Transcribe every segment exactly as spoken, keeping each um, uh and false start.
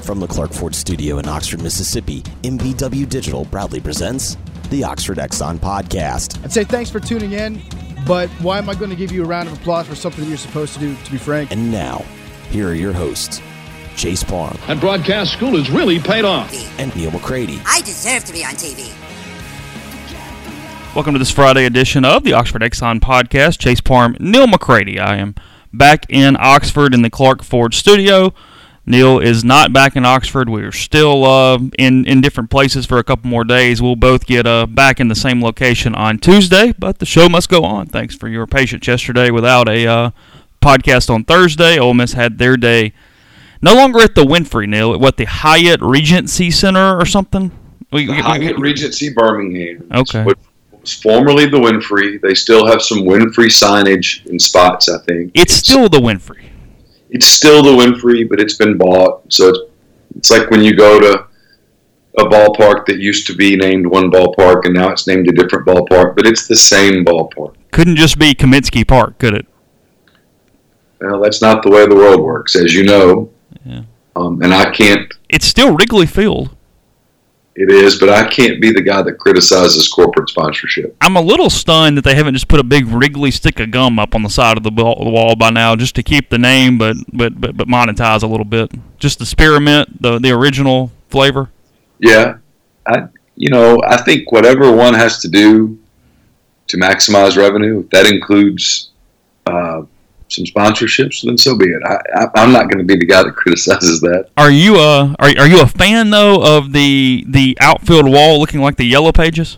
From the Clark Ford Studio in Oxford, Mississippi, M V W Digital proudly presents the Oxford Exxon Podcast. I'd say thanks for tuning in, but why am I going to give you a round of applause for something that you're supposed to do, to be frank? And now, here are your hosts, Chase Parham. And broadcast school has really paid off. And Neil McCready. I deserve to be on T V. Welcome to this Friday edition of the Oxford Exxon Podcast. Chase Parham, Neil McCready. I am back in Oxford in the Clark Ford Studio. Neil is not back in Oxford. We're still uh, in, in different places for a couple more days. We'll both get uh, back in the same location on Tuesday, but the show must go on. Thanks for your patience yesterday without a uh, podcast on Thursday. Ole Miss had their day no longer at the Winfrey, Neil, at what, the Hyatt Regency Center or something? The Hyatt Regency Birmingham. Okay. What was formerly the Winfrey. They still have some Winfrey signage in spots, I think. It's still the Winfrey. It's still the Winfrey, but it's been bought. So it's it's like when you go to a ballpark that used to be named one ballpark, and now it's named a different ballpark, but it's the same ballpark. Couldn't just be Kaminsky Park, could it? Well, that's not the way the world works, as you know. Yeah. Um, and I can't... It's still Wrigley Field. It is, but I can't be the guy that criticizes corporate sponsorship. I'm a little stunned that they haven't just put a big Wrigley stick of gum up on the side of the wall by now, just to keep the name, but but but, but monetize a little bit. Just the spearmint, the the original flavor. Yeah, I you know I think whatever one has to do to maximize revenue, if that includes uh, some sponsorships, then so be it. I, I, I'm not going to be the guy that criticizes that. Are you a are are you a fan though of the the outfield wall looking like the Yellow Pages?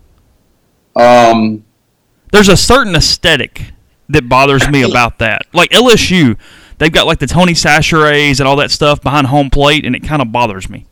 Um, there's a certain aesthetic that bothers me about that. Like L S U, they've got like the Tony Chachere's and all that stuff behind home plate, and it kind of bothers me.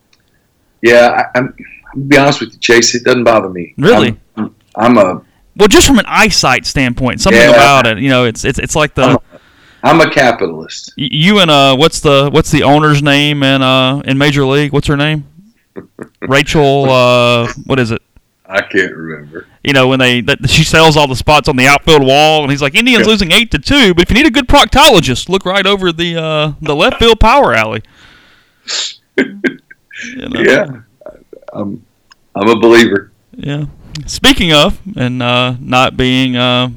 Yeah, I, I'm. I'll be honest with you, Chase. It doesn't bother me. Really? I'm, I'm a. Well, just from an eyesight standpoint, something yeah, about it, you know, it's it's it's like the. I'm a, I'm a capitalist. You and uh, what's the what's the owner's name in uh in Major League? What's her name? Rachel. Uh, what is it? I can't remember. You know, when they that she sells all the spots on the outfield wall, and he's like, Indians yeah. losing eight to two, but if you need a good proctologist, look right over the uh the left field power alley. You know? Yeah, I'm I'm a believer. Yeah. Speaking of, and uh, not being uh,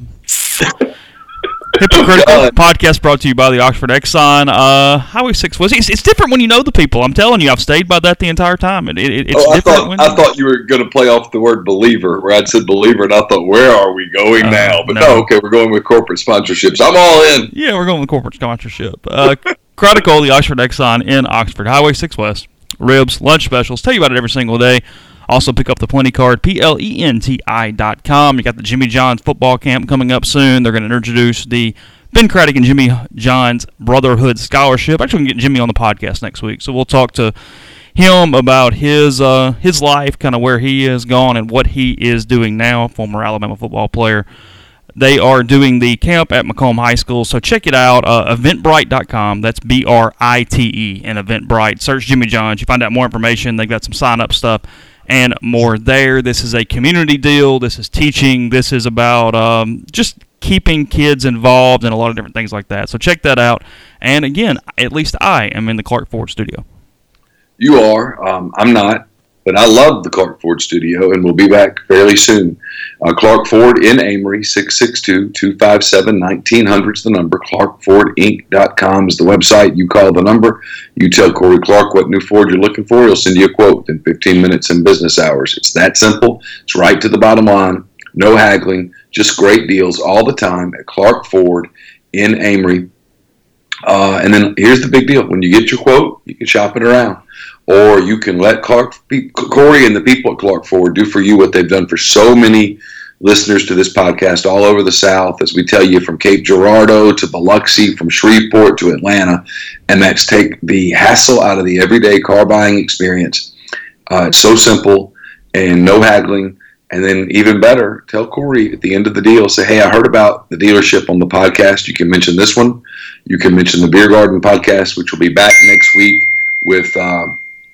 hypocritical, podcast brought to you by the Oxford Exxon. Uh, Highway six was it's, it's different when you know the people. I'm telling you, I've stayed by that the entire time. It, it, it's oh, I different. thought when I you... thought you were going to play off the word believer, where I'd said believer, and I thought, where are we going uh, now? But no. no, okay, we're going with corporate sponsorships. I'm all in. Yeah, we're going with corporate sponsorship. Uh, Chronicle, the Oxford Exxon in Oxford, Highway six West, ribs, lunch specials. Tell you about it every single day. Also, pick up the Plenty card, P L E N T I dot com. You got the Jimmy John's football camp coming up soon. They're going to introduce the Ben Craddock and Jimmy John's Brotherhood Scholarship. Actually, we can get Jimmy on the podcast next week, so we'll talk to him about his uh, his life, kind of where he is gone and what he is doing now, former Alabama football player. They are doing the camp at Macomb High School, so check it out, uh, eventbrite dot com. That's B R I T E in Eventbrite. Search Jimmy John's. You find out more information. They've got some sign-up stuff and more there. This is a community deal. This is teaching. This is about um, just keeping kids involved and a lot of different things like that. So check that out. And again, at least I am in the Clark Ford studio. You are. Um, I'm not. But I love the Clark Ford studio, and we'll be back fairly soon. Uh, Clark Ford in Amory, six six two, two five seven, one nine zero zero is the number. clark ford inc dot com is the website. You call the number. You tell Corey Clark what new Ford you're looking for. He'll send you a quote in fifteen minutes in business hours. It's that simple. It's right to the bottom line. No haggling. Just great deals all the time at Clark Ford in Amory. Uh, and then here's the big deal. When you get your quote, you can shop it around. Or you can let Clark, Corey and the people at Clark Ford do for you what they've done for so many listeners to this podcast all over the South, as we tell you, from Cape Girardeau to Biloxi, from Shreveport to Atlanta, and that's take the hassle out of the everyday car buying experience. Uh, it's so simple and no haggling. And then even better, tell Corey at the end of the deal, say, hey, I heard about the dealership on the podcast. You can mention this one. You can mention the Beer Garden podcast, which will be back next week with uh,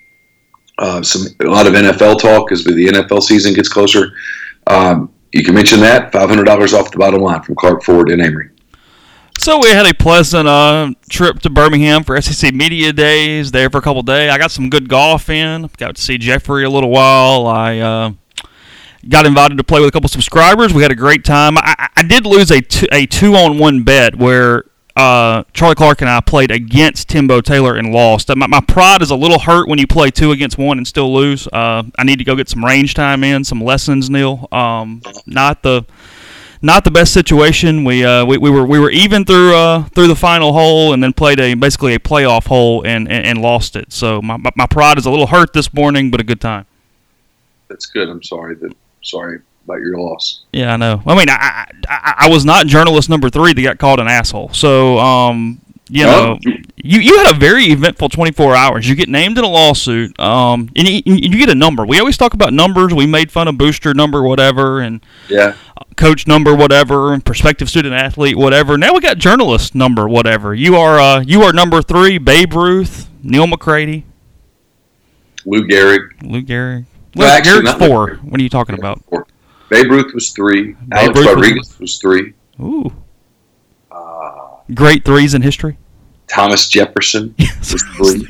uh, some a lot of N F L talk as the N F L season gets closer. Um, you can mention that, five hundred dollars off the bottom line from Clark Ford in Amory. So we had a pleasant uh, trip to Birmingham for S E C Media Days. There for a couple of days. I got some good golf in. Got to see Jeffrey a little while. I uh, got invited to play with a couple subscribers. We had a great time. I, I did lose a two, a two on one bet where uh, Charlie Clark and I played against Timbo Taylor and lost. My, my pride is a little hurt when you play two against one and still lose. Uh, I need to go get some range time in, some lessons, Neil. Um, not the Not the best situation. We uh we, we were we were even through uh through the final hole and then played a basically a playoff hole and, and, and lost it. So my my pride is a little hurt this morning, but a good time. That's good. I'm sorry that sorry about your loss. Yeah, I know. I mean, I I, I was not journalist number three that got called an asshole. So um you know, oh. you you had a very eventful twenty-four hours. You get named in a lawsuit, um, and you, you get a number. We always talk about numbers. We made fun of booster number, whatever, and yeah. coach number, whatever, and prospective student athlete, whatever. Now we got journalist number, whatever. You are uh, you are number three. Babe Ruth, Neil McCready, Lou Gehrig, Lou Gehrig. No, Lou actually, Gehrig's not four. What are you talking about? Four. Babe Ruth was three. Babe Alex Ruth Rodriguez was, was three. Ooh. Uh, Great threes in history. Thomas Jefferson Yes, was three.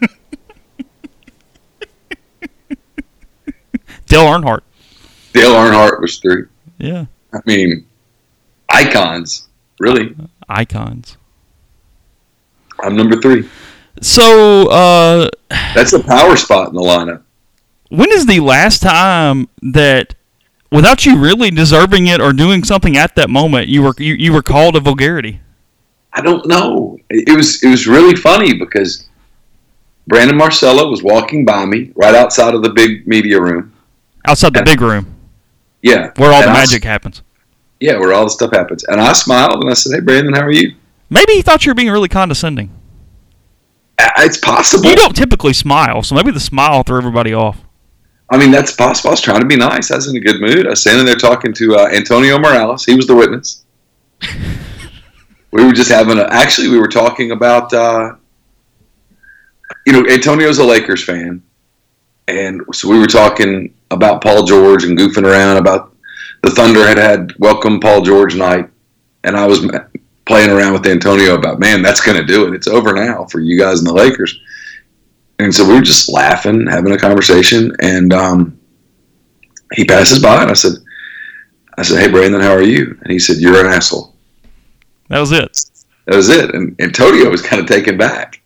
Dale Earnhardt. Dale Earnhardt was three. Yeah. I mean, icons, really. Icons. I'm number three. So, uh, that's a power spot in the lineup. When is the last time that, without you really deserving it or doing something at that moment, you were you, you were called a vulgarity? I don't know. It was it was really funny because Brandon Marcello was walking by me right outside of the big media room. Outside the and, big room. Yeah. Where all the I, magic happens. Yeah, where all the stuff happens. And I smiled and I said, "Hey, Brandon, how are you?" Maybe he thought you were being really condescending. It's possible. You don't typically smile, so maybe the smile threw everybody off. I mean, that's possible. I was trying to be nice. I was in a good mood. I was standing there talking to uh, Antonio Morales. He was the witness. We were just having a. Actually, we were talking about. Uh, you know, Antonio's a Lakers fan, and so we were talking about Paul George and goofing around about the Thunder had had welcome Paul George night, and I was playing around with Antonio about, man, that's going to do it. It's over now for you guys in the Lakers. And so we were just laughing, having a conversation, and um, he passes by, and I said, I said, "Hey, Brandon, how are you?" And he said, "You're an asshole." That was it. That was it. And Antonio was kind of taken back.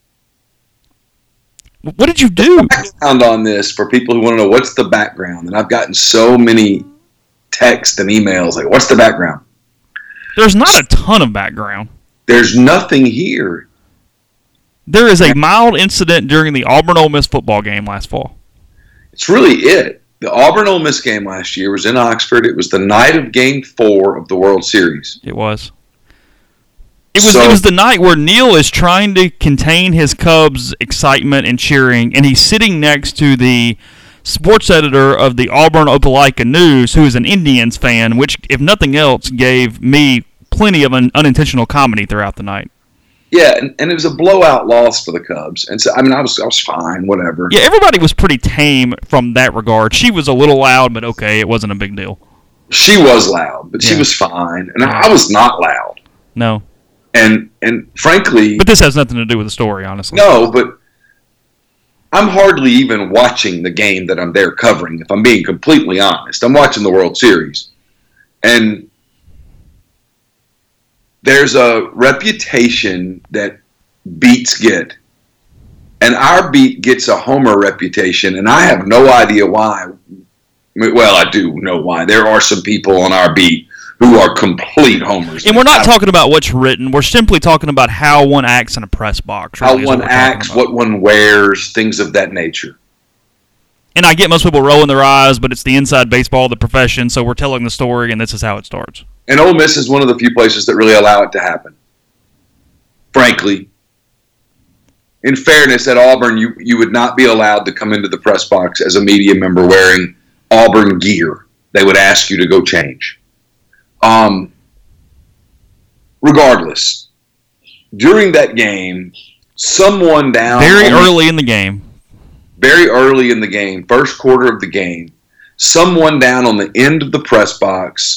What did you do? The background on this, for people who want to know, what's the background? And I've gotten so many texts and emails, like, what's the background? There's not a ton of background. There's nothing here. There is a mild incident during the Auburn-Ole Miss football game last fall. It's really it. The Auburn-Ole Miss game last year was in Oxford. It was the night of Game Four of the World Series. It was. It was. So, it was the night where Neil is trying to contain his Cubs' excitement and cheering, and he's sitting next to the sports editor of the Auburn-Opelika News, who is an Indians fan, which, if nothing else, gave me plenty of an unintentional comedy throughout the night. Yeah, and, and it was a blowout loss for the Cubs. And so, I mean, I was I was fine, whatever. Yeah, everybody was pretty tame from that regard. She was a little loud, but okay, it wasn't a big deal. She was loud, but yeah. she was fine. And I, I was not loud. No. And and frankly... But this has nothing to do with the story, honestly. No, but I'm hardly even watching the game that I'm there covering, if I'm being completely honest. I'm watching the World Series. And there's a reputation that beats get. And our beat gets a homer reputation, and I have no idea why. Well, I do know why. There are some people on our beat who are complete homers. And we're not talking about what's written. We're simply talking about how one acts in a press box. How one acts, what one wears, things of that nature. And I get most people rolling their eyes, but it's the inside baseball of the profession, so we're telling the story, and this is how it starts. And Ole Miss is one of the few places that really allow it to happen. Frankly, in fairness, at Auburn, you, you would not be allowed to come into the press box as a media member wearing Auburn gear. They would ask you to go change. Um, regardless, during that game, someone down... Very early in the game. Very early in the game, first quarter of the game, someone down on the end of the press box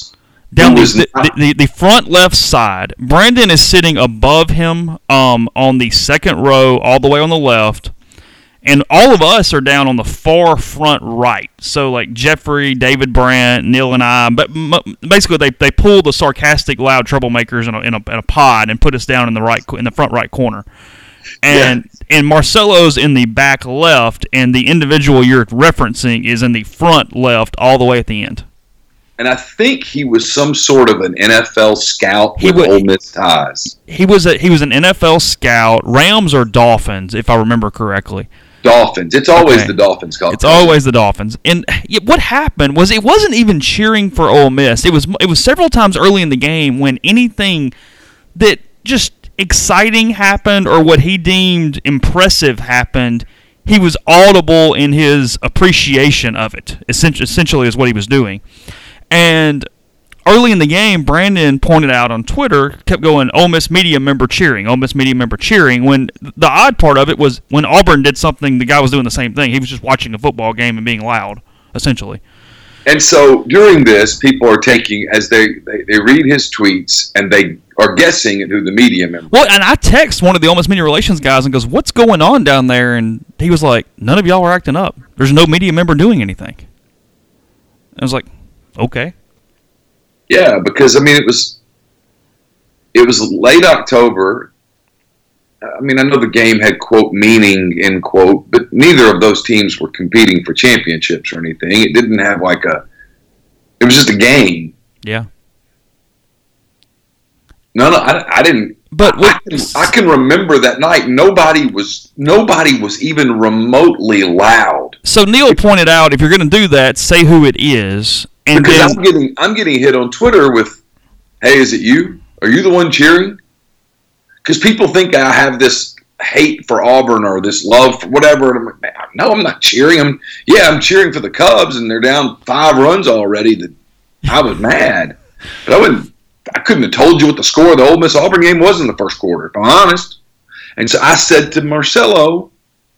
down the, was the, not- the, the front left side. Brandon is sitting above him um, on the second row, all the way on the left. And all of us are down on the far front right. So, like Jeffrey, David Brandt, Neil, and I. But m- basically, they they pull the sarcastic, loud troublemakers in a, in a, in a pod and put us down in the right in the front right corner. And yeah. and Marcelo's in the back left, and the individual you're referencing is in the front left, all the way at the end. And I think he was some sort of an N F L scout He with wa- Ole Miss ties. He was a, he was an N F L scout, Rams or Dolphins, if I remember correctly. Dolphins. It's always Okay. the Dolphins. Called It's always the Dolphins. And yeah, what happened was it wasn't even cheering for Ole Miss. It was it was several times early in the game when anything that just exciting happened or what he deemed impressive happened, he was audible in his appreciation of it. Essentially, essentially is what he was doing. And early in the game, Brandon pointed out on Twitter, kept going, Ole Miss media member cheering, Ole Miss media member cheering, when the odd part of it was when Auburn did something, the guy was doing the same thing. He was just watching a football game and being loud, essentially. And so during this, people are taking, as they, they, they read his tweets, and they are guessing at who the media member Well, and I text one of the Ole Miss media relations guys and goes, what's going on down there? And he was like, none of y'all are acting up. There's no media member doing anything. I was like, okay. Yeah, because I mean, it was it was late October. I mean, I know the game had quote meaning end quote, but neither of those teams were competing for championships or anything. It didn't have like a. It was just a game. Yeah. No, no, I, I didn't. But I, what, I, can, I can remember that night. Nobody was nobody was even remotely loud. so Neil pointed out, if you're going to do that, say who it is. And Because then, I'm getting I'm getting hit on Twitter with, "Hey, is it you? Are you the one cheering?" Because people think I have this hate for Auburn or this love for whatever. And I'm like, "Man, no, I'm not cheering. I'm yeah, I'm cheering for the Cubs, and they're down five runs already. That I was mad, but I wouldn't. I couldn't have told you what the score of the Ole Miss Auburn game was in the first quarter, if I'm honest. And so I said to Marcelo,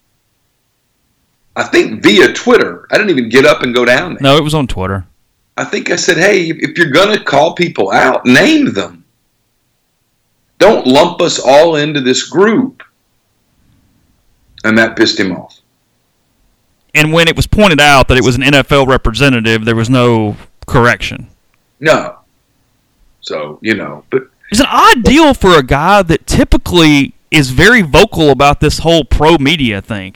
I think via Twitter, I didn't even get up and go down there. no, it was on Twitter. I think I said, hey, if you're going to call people out, name them. Don't lump us all into this group. And that pissed him off. And when it was pointed out that it was an N F L representative, there was no correction. No. So, you know, but It's an odd deal for a guy that typically is very vocal about this whole pro media thing.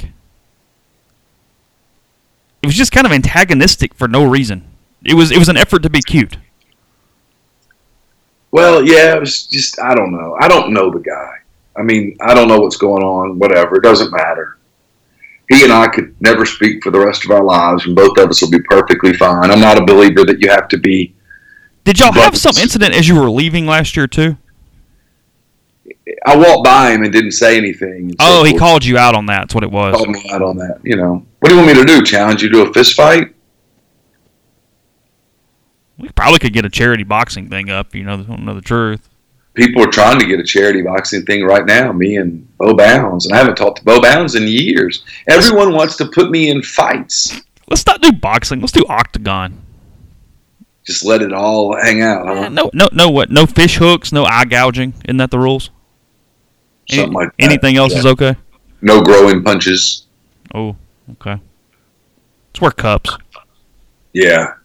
It was just kind of antagonistic for no reason. It was it was an effort to be cute. well, yeah, it was just, I don't know. I don't know the guy. I mean, I don't know what's going on, whatever. It doesn't matter. He and I could never speak for the rest of our lives, and both of us will be perfectly fine. I'm not a believer that you have to be. Did y'all have But- some incident as you were leaving last year too? I walked by him and didn't say anything. and so Oh, he forth. called you out on that. That's what it was. Called me out on that. You know, what do you want me to do? Challenge you to a fist fight? We probably could get a charity boxing thing up. You know, don't know the truth. People are trying to get a charity boxing thing right now, me and Bo Bounds, and I haven't talked to Bo Bounds in years. Everyone wants to put me in fights. Let's not do boxing. Let's do octagon. Just let it all hang out. Eh, Huh? no, no, no. What? No fish hooks. No eye gouging. Isn't that the rules? Any- Something like that. anything else Yeah. is okay. No growing punches. Oh, okay. Let's wear cups. Yeah.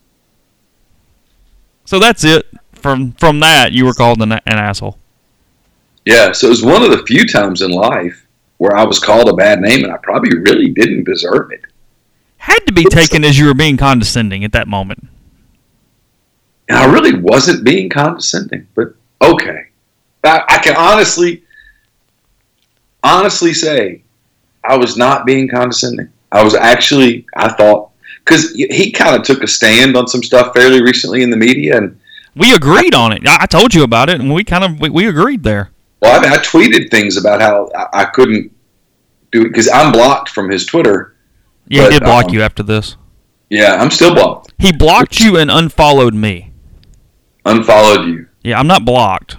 So that's it. From from that, you were called an, an asshole. Yeah, so it was one of the few times in life where I was called a bad name, and I probably really didn't deserve it. Had to be taken as you were being condescending at that moment. And I really wasn't being condescending, but okay. I, I can honestly, honestly say I was not being condescending. I was actually, I thought, because he kind of took a stand on some stuff fairly recently in the media, and We agreed on it. I, I told you about it, and we kind of we, we agreed there. well, I, mean, I tweeted things about how I, I couldn't do it because I'm blocked from his Twitter. Yeah, But, he did block um, you after this. Yeah, I'm still blocked. He blocked you and unfollowed me. Unfollowed you. Yeah, I'm not blocked.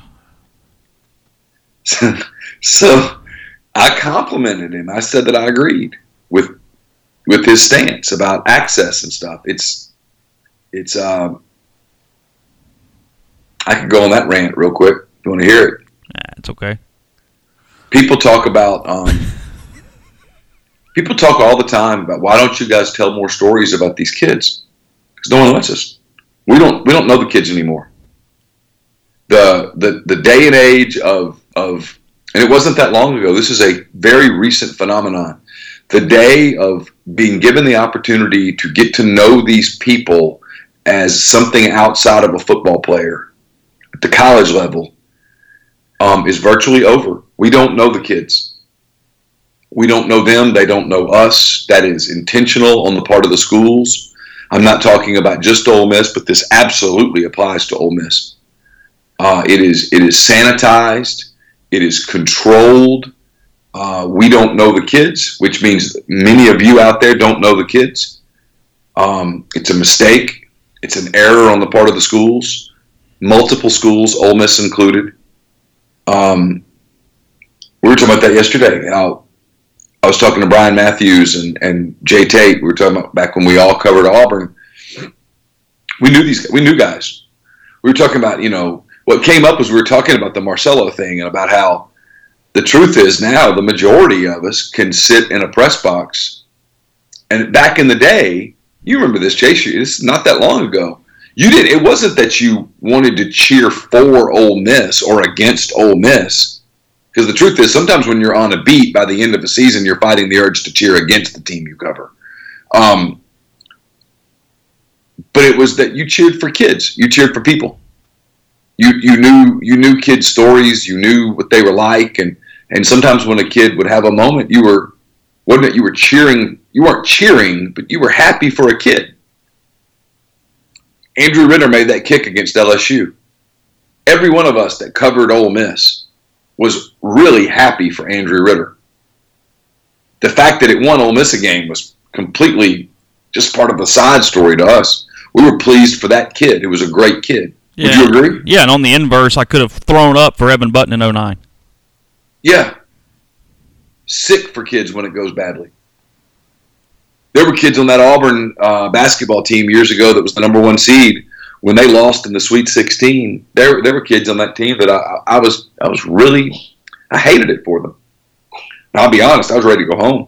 So I complimented him. I said that I agreed with with his stance about access and stuff. It's it's um I could go on that rant real quick. If you want to hear it? Nah, it's okay. People talk about. Um, people talk all the time about why don't you guys tell more stories about these kids? Because no one lets us. We don't. We don't know the kids anymore. The the the day and age of of and it wasn't that long ago. This is a very recent phenomenon. The day of being given the opportunity to get to know these people as something outside of a football player at the college level um, is virtually over. We don't know the kids. We don't know them. They don't know us. That is intentional on the part of the schools. I'm not talking about just Ole Miss, but this absolutely applies to Ole Miss. Uh, it is it is sanitized. It is controlled. Uh, we don't know the kids, which means many of you out there don't know the kids. Um, it's a mistake. It's an error on the part of the schools, multiple schools, Ole Miss included. Um, we were talking about that yesterday. And I'll, I was talking to Brian Matthews and, and Jay Tate. We were talking about back when we all covered Auburn. We knew these. We knew guys. We were talking about, you know, what came up was we were talking about the Marcelo thing and about how the truth is now the majority of us can sit in a press box. And back in the day, you remember this, Chase, it's not that long ago. You did. It wasn't that you wanted to cheer for Ole Miss or against Ole Miss. Because the truth is, sometimes when you're on a beat by the end of the season, you're fighting the urge to cheer against the team you cover. Um, but it was that you cheered for kids. You cheered for people. You you knew you knew kids' stories. You knew what they were like, and and sometimes when a kid would have a moment, you were wasn't it you were cheering. You weren't cheering, but you were happy for a kid. Andrew Ritter made that kick against L S U. Every one of us that covered Ole Miss was really happy for Andrew Ritter. The fact that it won Ole Miss a game was completely just part of the side story to us. We were pleased for that kid. It was a great kid. Yeah. Would you agree? Yeah, and on the inverse, I could have thrown up for Evan Button in oh nine. Yeah. Sick for kids when it goes badly. There were kids on that Auburn uh, basketball team years ago that was the number one seed when they lost in the Sweet sixteen. There, there were kids on that team that I, I was, I was really, I hated it for them. And I'll be honest, I was ready to go home.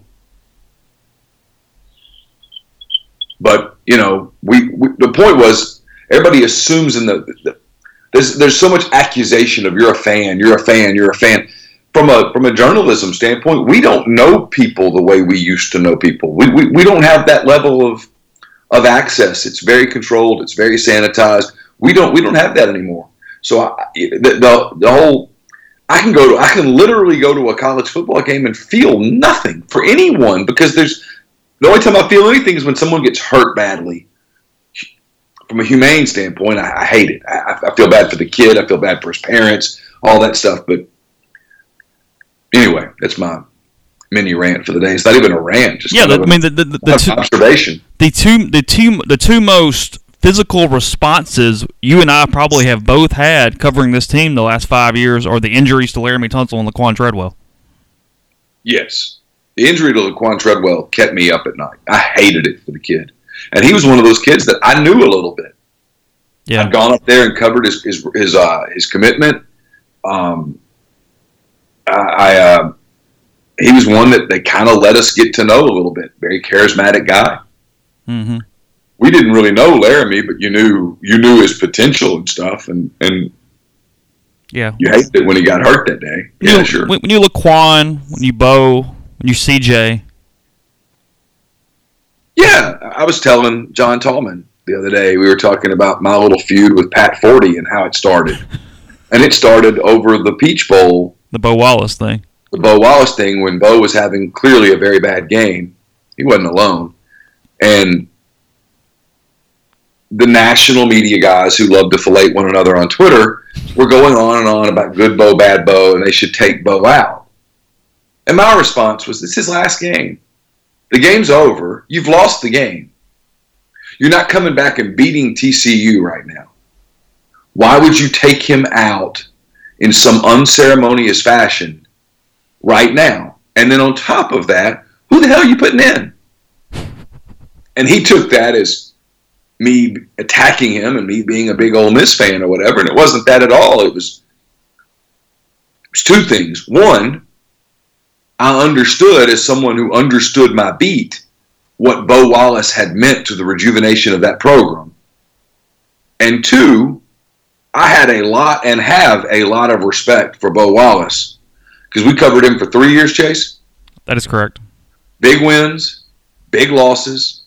But you know, we, we the point was everybody assumes in the, the there's there's so much accusation of you're a fan, you're a fan, you're a fan. From a from a journalism standpoint, we don't know people the way we used to know people. We we, we don't have that level of of access. It's very controlled. It's very sanitized. We don't we don't have that anymore. So I, the, the the whole I can go to I can literally go to a college football game and feel nothing for anyone because there's the only time I feel anything is when someone gets hurt badly. From a humane standpoint, I, I hate it. I, I feel bad for the kid. I feel bad for his parents. All that stuff, but. Anyway, that's my mini rant for the day. It's not even a rant. Just yeah, the, I mean the the, the, the two, observation. The two the two the two most physical responses you and I probably have both had covering this team the last five years are the injuries to Laramie Tunsil and Laquan Treadwell. Yes, the injury to Laquan Treadwell kept me up at night. I hated it for the kid, and he was one of those kids that I knew a little bit. Yeah, I'd gone up there and covered his his his, uh, his commitment. Um, I, uh, he was one that they kind of let us get to know a little bit. Very charismatic guy. Mm-hmm. We didn't really know Laramie, but you knew you knew his potential and stuff, and, and yeah, you hated it when he got hurt that day. When yeah, you, sure. When you look Quan, when you Bo, when you C J. Yeah, I was telling John Tallman the other day, we were talking about my little feud with Pat Forty and how it started. And it started over the Peach Bowl. The Bo Wallace thing. The Bo Wallace thing when Bo was having clearly a very bad game. He wasn't alone. And the national media guys who love to fillet one another on Twitter were going on and on about good Bo, bad Bo, and they should take Bo out. And my response was, it's his last game. The game's over. You've lost the game. You're not coming back and beating T C U right now. Why would you take him out in some unceremonious fashion right now? And then on top of that, who the hell are you putting in? And he took that as me attacking him and me being a big Ole Miss fan or whatever. And it wasn't that at all. It was, it was two things. One, I understood as someone who understood my beat what Bo Wallace had meant to the rejuvenation of that program. And two, I had a lot and have a lot of respect for Bo Wallace because we covered him for three years, Chase. That is correct. Big wins, big losses,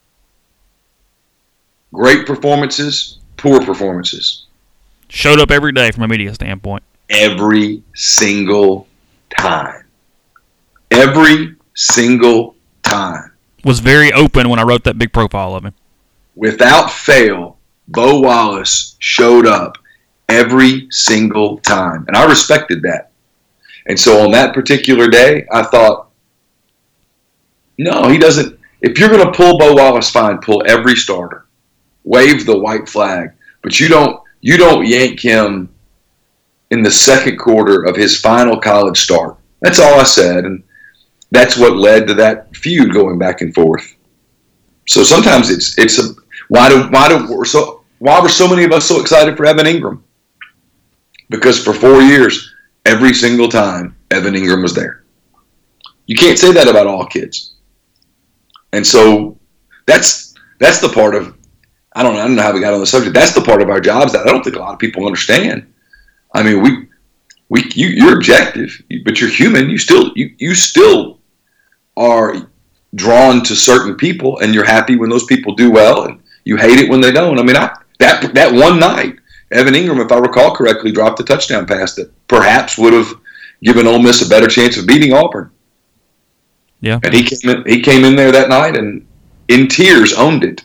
great performances, poor performances. Showed up every day from a media standpoint. Every single time. Every single time. Was very open when I wrote that big profile of him. Without fail, Bo Wallace showed up every single time. And I respected that. And so on that particular day, I thought, no, he doesn't. If you're going to pull Bo Wallace, fine, pull every starter. Wave the white flag. But you don't you don't yank him in the second quarter of his final college start. That's all I said. And that's what led to that feud going back and forth. So sometimes it's it's a why do why do we're so why were so many of us so excited for Evan Ingram? Because for four years, every single time Evan Ingram was there. You can't say that about all kids. And so that's that's the part of I don't know I don't know how we got on the subject. That's the part of our jobs that I don't think a lot of people understand. I mean, we we you, you're objective, but you're human. You still you you still are drawn to certain people, and you're happy when those people do well, and you hate it when they don't. I mean, I, that that one night, Evan Ingram, if I recall correctly, dropped a touchdown pass that perhaps would have given Ole Miss a better chance of beating Auburn. Yeah, and he came in, he came in there that night and in tears owned it.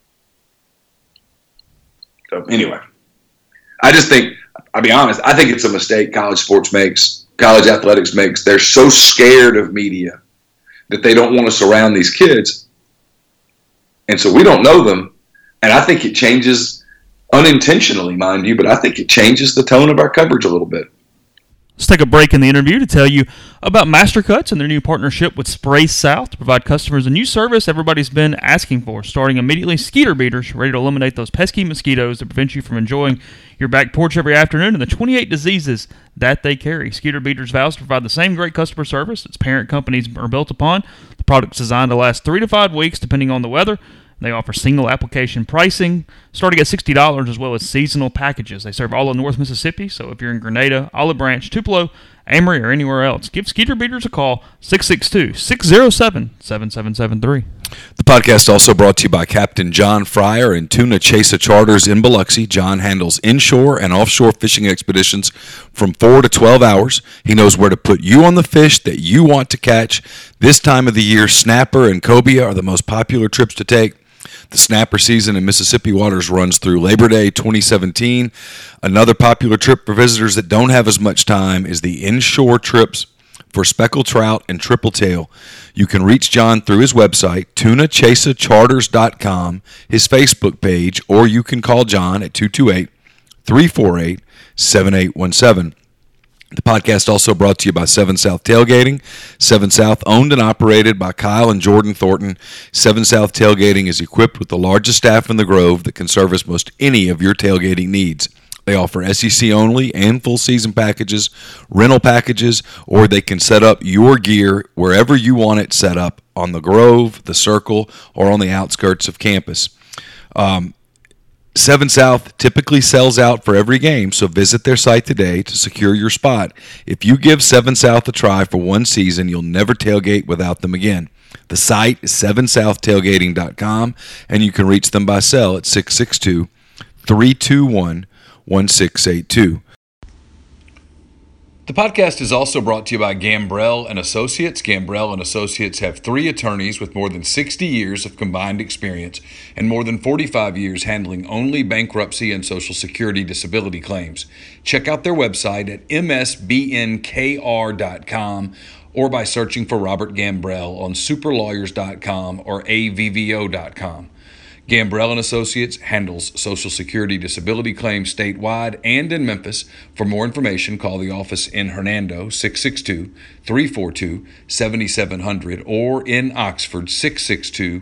So anyway, I just think, I'll be honest, I think it's a mistake college sports makes, college athletics makes. They're so scared of media that they don't want to surround these kids. And so we don't know them. And I think it changes, unintentionally, mind you, but I think it changes the tone of our coverage a little bit. Let's take a break in the interview to tell you about MasterCuts and their new partnership with Spray South to provide customers a new service everybody's been asking for. Starting immediately, Skeeter Beaters, ready to eliminate those pesky mosquitoes that prevent you from enjoying your back porch every afternoon and the twenty-eight diseases that they carry. Skeeter Beaters vows to provide the same great customer service its parent companies are built upon. The product's designed to last three to five weeks depending on the weather. They offer single application pricing starting at sixty dollars as well as seasonal packages. They serve all of North Mississippi, so if you're in Grenada, Olive Branch, Tupelo, Amory, or anywhere else, give Skeeter Beaters a call, six six two, six zero seven, seven seven seven three. The podcast also brought to you by Captain John Fryer and Tuna Chasa Charters in Biloxi. John handles inshore and offshore fishing expeditions from four to twelve hours. He knows where to put you on the fish that you want to catch. This time of the year, snapper and cobia are the most popular trips to take. The snapper season in Mississippi waters runs through Labor Day twenty seventeen. Another popular trip for visitors that don't have as much time is the inshore trips for speckled trout and triple tail. You can reach John through his website, tuna chasa charters dot com, his Facebook page, or you can call John at two two eight, three four eight, seven eight one seven. The podcast also brought to you by Seven South Tailgating. Seven South, owned and operated by Kyle and Jordan Thornton. Seven South Tailgating is equipped with the largest staff in the Grove that can service most any of your tailgating needs. They offer S E C only and full season packages, rental packages, or they can set up your gear wherever you want it set up, on the Grove, the Circle, or on the outskirts of campus. Um, Seven South typically sells out for every game, so visit their site today to secure your spot. If you give Seven South a try for one season, you'll never tailgate without them again. The site is seven south tailgating dot com, and you can reach them by cell at six six two, three two one, one six eight two. The podcast is also brought to you by Gambrell and Associates. Gambrell and Associates have three attorneys with more than sixty years of combined experience and more than forty-five years handling only bankruptcy and Social Security disability claims. Check out their website at m s b n k r dot com or by searching for Robert Gambrell on super lawyers dot com or a v v o dot com. Gambrell and Associates handles Social Security disability claims statewide and in Memphis. For more information, call the office in Hernando, six six two, three four two, seven seven zero zero, or in Oxford, six six two,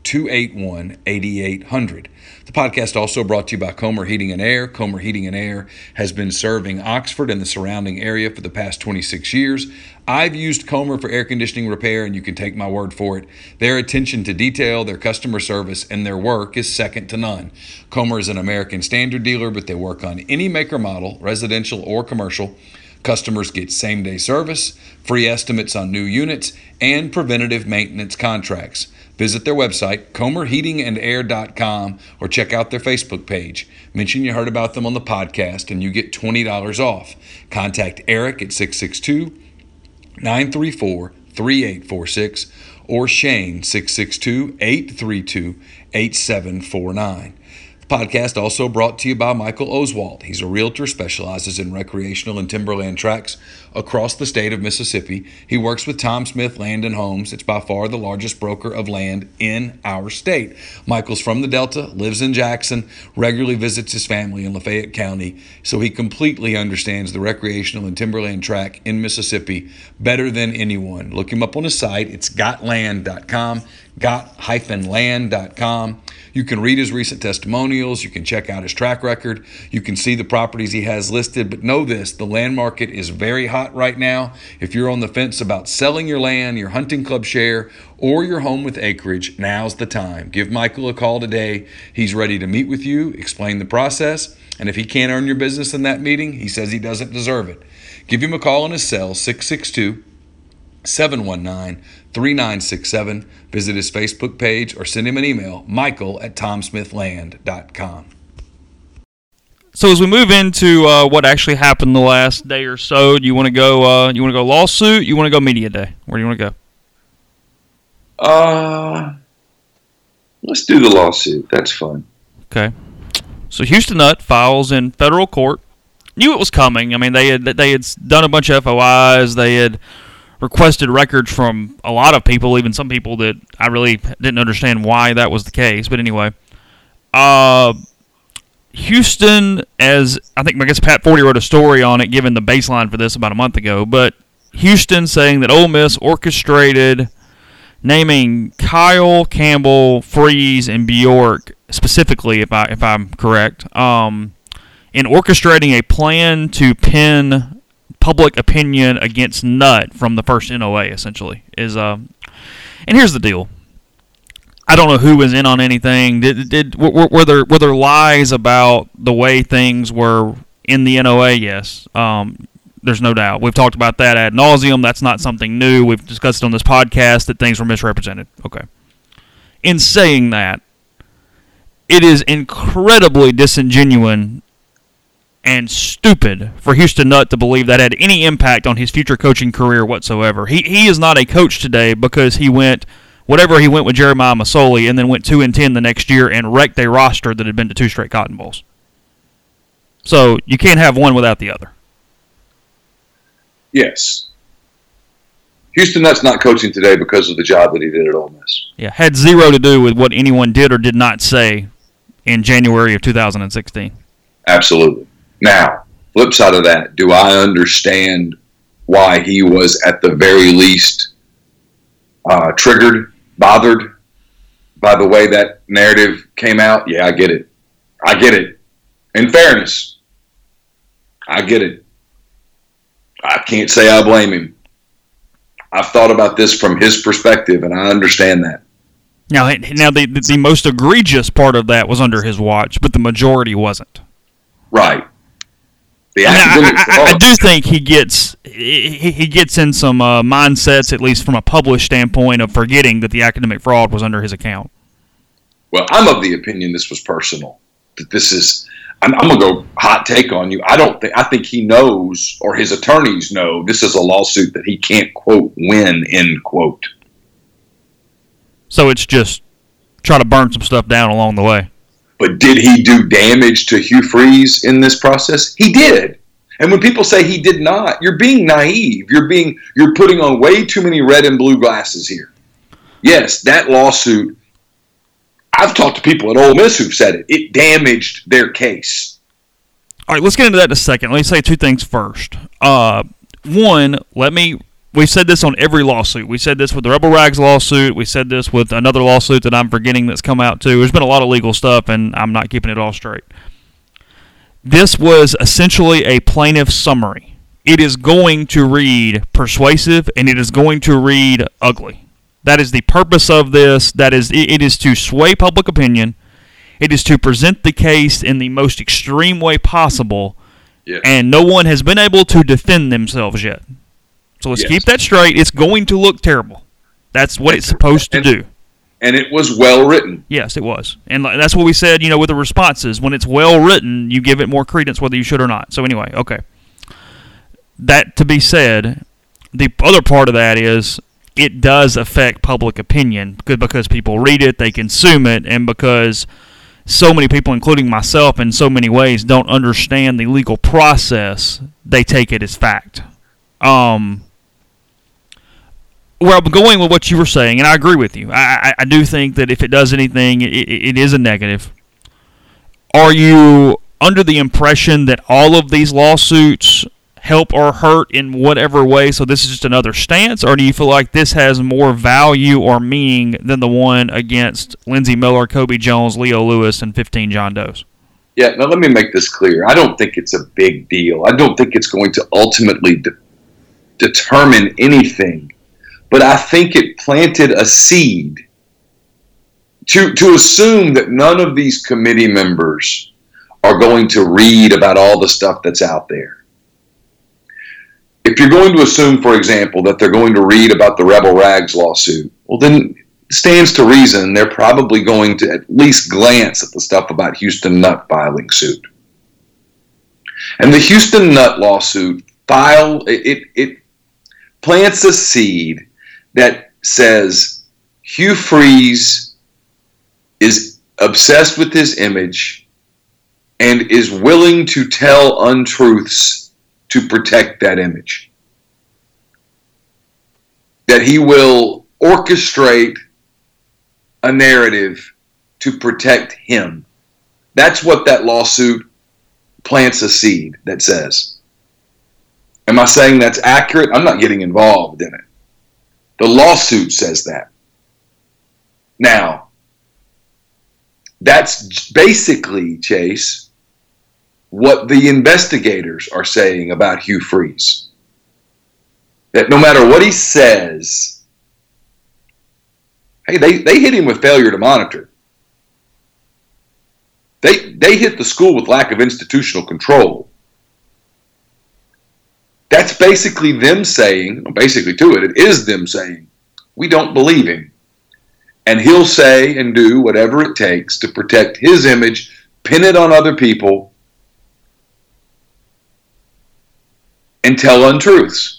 two eight one, eight eight zero zero. The podcast also brought to you by Comer Heating and Air. Comer Heating and Air has been serving Oxford and the surrounding area for the past twenty-six years. I've used Comer for air conditioning repair, and you can take my word for it. Their attention to detail, their customer service, and their work is second to none. Comer is an American Standard dealer, but they work on any maker model, residential or commercial. Customers get same-day service, free estimates on new units, and preventative maintenance contracts. Visit their website, comer heating and air dot com, or check out their Facebook page. Mention you heard about them on the podcast, and you get twenty dollars off. Contact Eric at six six two, nine three four, three eight four six or Shane six six two, eight three two, eight seven four nine. The podcast also brought to you by Michael Oswald. He's a realtor, specializes in recreational and timberland tracts across the state of Mississippi. He works with Tom Smith Land and Homes. It's by far the largest broker of land in our state. Michael's from the Delta, lives in Jackson, regularly visits his family in Lafayette County, so he completely understands the recreational and timberland tract in Mississippi better than anyone. Look him up on his site. It's got land dot com, got land dot com. You can read his recent testimonials. You can check out his track record. You can see the properties he has listed. But know this, the land market is very hot right now. If you're on the fence about selling your land, your hunting club share, or your home with acreage, now's the time. Give Michael a call today. He's ready to meet with you, explain the process, and if he can't earn your business in that meeting, he says he doesn't deserve it. Give him a call on his cell, six six two, seven one nine, three nine six seven. Visit his Facebook page or send him an email, michael at tom smith land dot com. So as we move into uh, what actually happened the last day or so, do you want to go? Uh, you want to go lawsuit? You want to go media day? Where do you want to go? Uh, let's do the lawsuit. That's fun. Okay. So Houston Nutt files in federal court. Knew it was coming. I mean, they had they had done a bunch of F O Is. They had requested records from a lot of people, even some people that I really didn't understand why that was the case. But anyway, uh, Houston, as I think, I guess Pat Forty wrote a story on it, given the baseline for this about a month ago. But Houston saying that Ole Miss orchestrated naming Kyle, Campbell, Freeze, and Bjork specifically, if I if I'm correct, um, in orchestrating a plan to pin public opinion against Nutt from the first N O A, essentially. is uh, And here's the deal. I don't know who was in on anything. Did, did were, were there were there lies about the way things were in the N O A? Yes. Um, there's no doubt. We've talked about that ad nauseum. That's not something new. We've discussed it on this podcast that things were misrepresented. Okay. In saying that, it is incredibly disingenuous and stupid for Houston Nutt to believe that had any impact on his future coaching career whatsoever. He he is not a coach today because he went, whatever he went with Jeremiah Masoli, and then went two and ten the next year and wrecked a roster that had been to two straight Cotton Bowls. So you can't have one without the other. Yes. Houston Nutt's not coaching today because of the job that he did at Ole Miss. Yeah, had zero to do with what anyone did or did not say in January of two thousand sixteen. Absolutely. Now, flip side of that, do I understand why he was at the very least uh, triggered, bothered by the way that narrative came out? Yeah, I get it. I get it. In fairness, I get it. I can't say I blame him. I've thought about this from his perspective, and I understand that. Now, now the, the most egregious part of that was under his watch, but the majority wasn't. Right. The I, mean, I, I, I do think he gets he, he gets in some uh, mindsets, at least from a published standpoint, of forgetting that the academic fraud was under his account. Well, I'm of the opinion this was personal. That this is, I'm, I'm gonna go hot take on you. I don't think I think he knows, or his attorneys know, this is a lawsuit that he can't quote win end quote. So it's just try to burn some stuff down along the way. But did he do damage to Hugh Freeze in this process? He did. And when people say he did not, you're being naive. You're being you're putting on way too many red and blue glasses here. Yes, that lawsuit, I've talked to people at Ole Miss who've said it. It damaged their case. All right, let's get into that in a second. Let me say two things first. Uh, one, let me we've said this on every lawsuit. We said this with the Rebel Rags lawsuit. We said this with another lawsuit that I'm forgetting that's come out too. There's been a lot of legal stuff, and I'm not keeping it all straight. This was essentially a plaintiff's summary. It is going to read persuasive, and it is going to read ugly. That is the purpose of this. That is, it is to sway public opinion. It is to present the case in the most extreme way possible, yeah. and no one has been able to defend themselves yet. So let's yes. keep that straight. It's going to look terrible. That's what it's supposed to and, do. And it was well written. Yes, it was. And that's what we said, you know, with the responses. When it's well written, you give it more credence whether you should or not. So anyway, okay. That to be said, the other part of that is it does affect public opinion because people read it, they consume it, and because so many people, including myself in so many ways, don't understand the legal process, they take it as fact. Um, where I'm going with what you were saying, and I agree with you, I, I, I do think that if it does anything, it, it is a negative. Are you under the impression that all of these lawsuits help or hurt in whatever way, so this is just another stance, or do you feel like this has more value or meaning than the one against Lindsey Miller, Kobe Jones, Leo Lewis, and fifteen John Does? Yeah, now let me make this clear. I don't think it's a big deal. I don't think it's going to ultimately de- determine anything, but I think it planted a seed to to assume that none of these committee members are going to read about all the stuff that's out there. If you're going to assume, for example, that they're going to read about the Rebel Rags lawsuit, well, then it stands to reason they're probably going to at least glance at the stuff about Houston Nutt filing suit. And the Houston Nutt lawsuit file it it plants a seed that says Hugh Freeze is obsessed with his image and is willing to tell untruths to protect that image. That he will orchestrate a narrative to protect him. That's what that lawsuit plants a seed that says. Am I saying that's accurate? I'm not getting involved in it. The lawsuit says that. Now, that's basically, Chase, what the investigators are saying about Hugh Freeze. That no matter what he says, hey, they, they hit him with failure to monitor. They they hit the school with lack of institutional control. That's basically them saying, basically to it, it is them saying, we don't believe him. And he'll say and do whatever it takes to protect his image, pin it on other people, and tell untruths.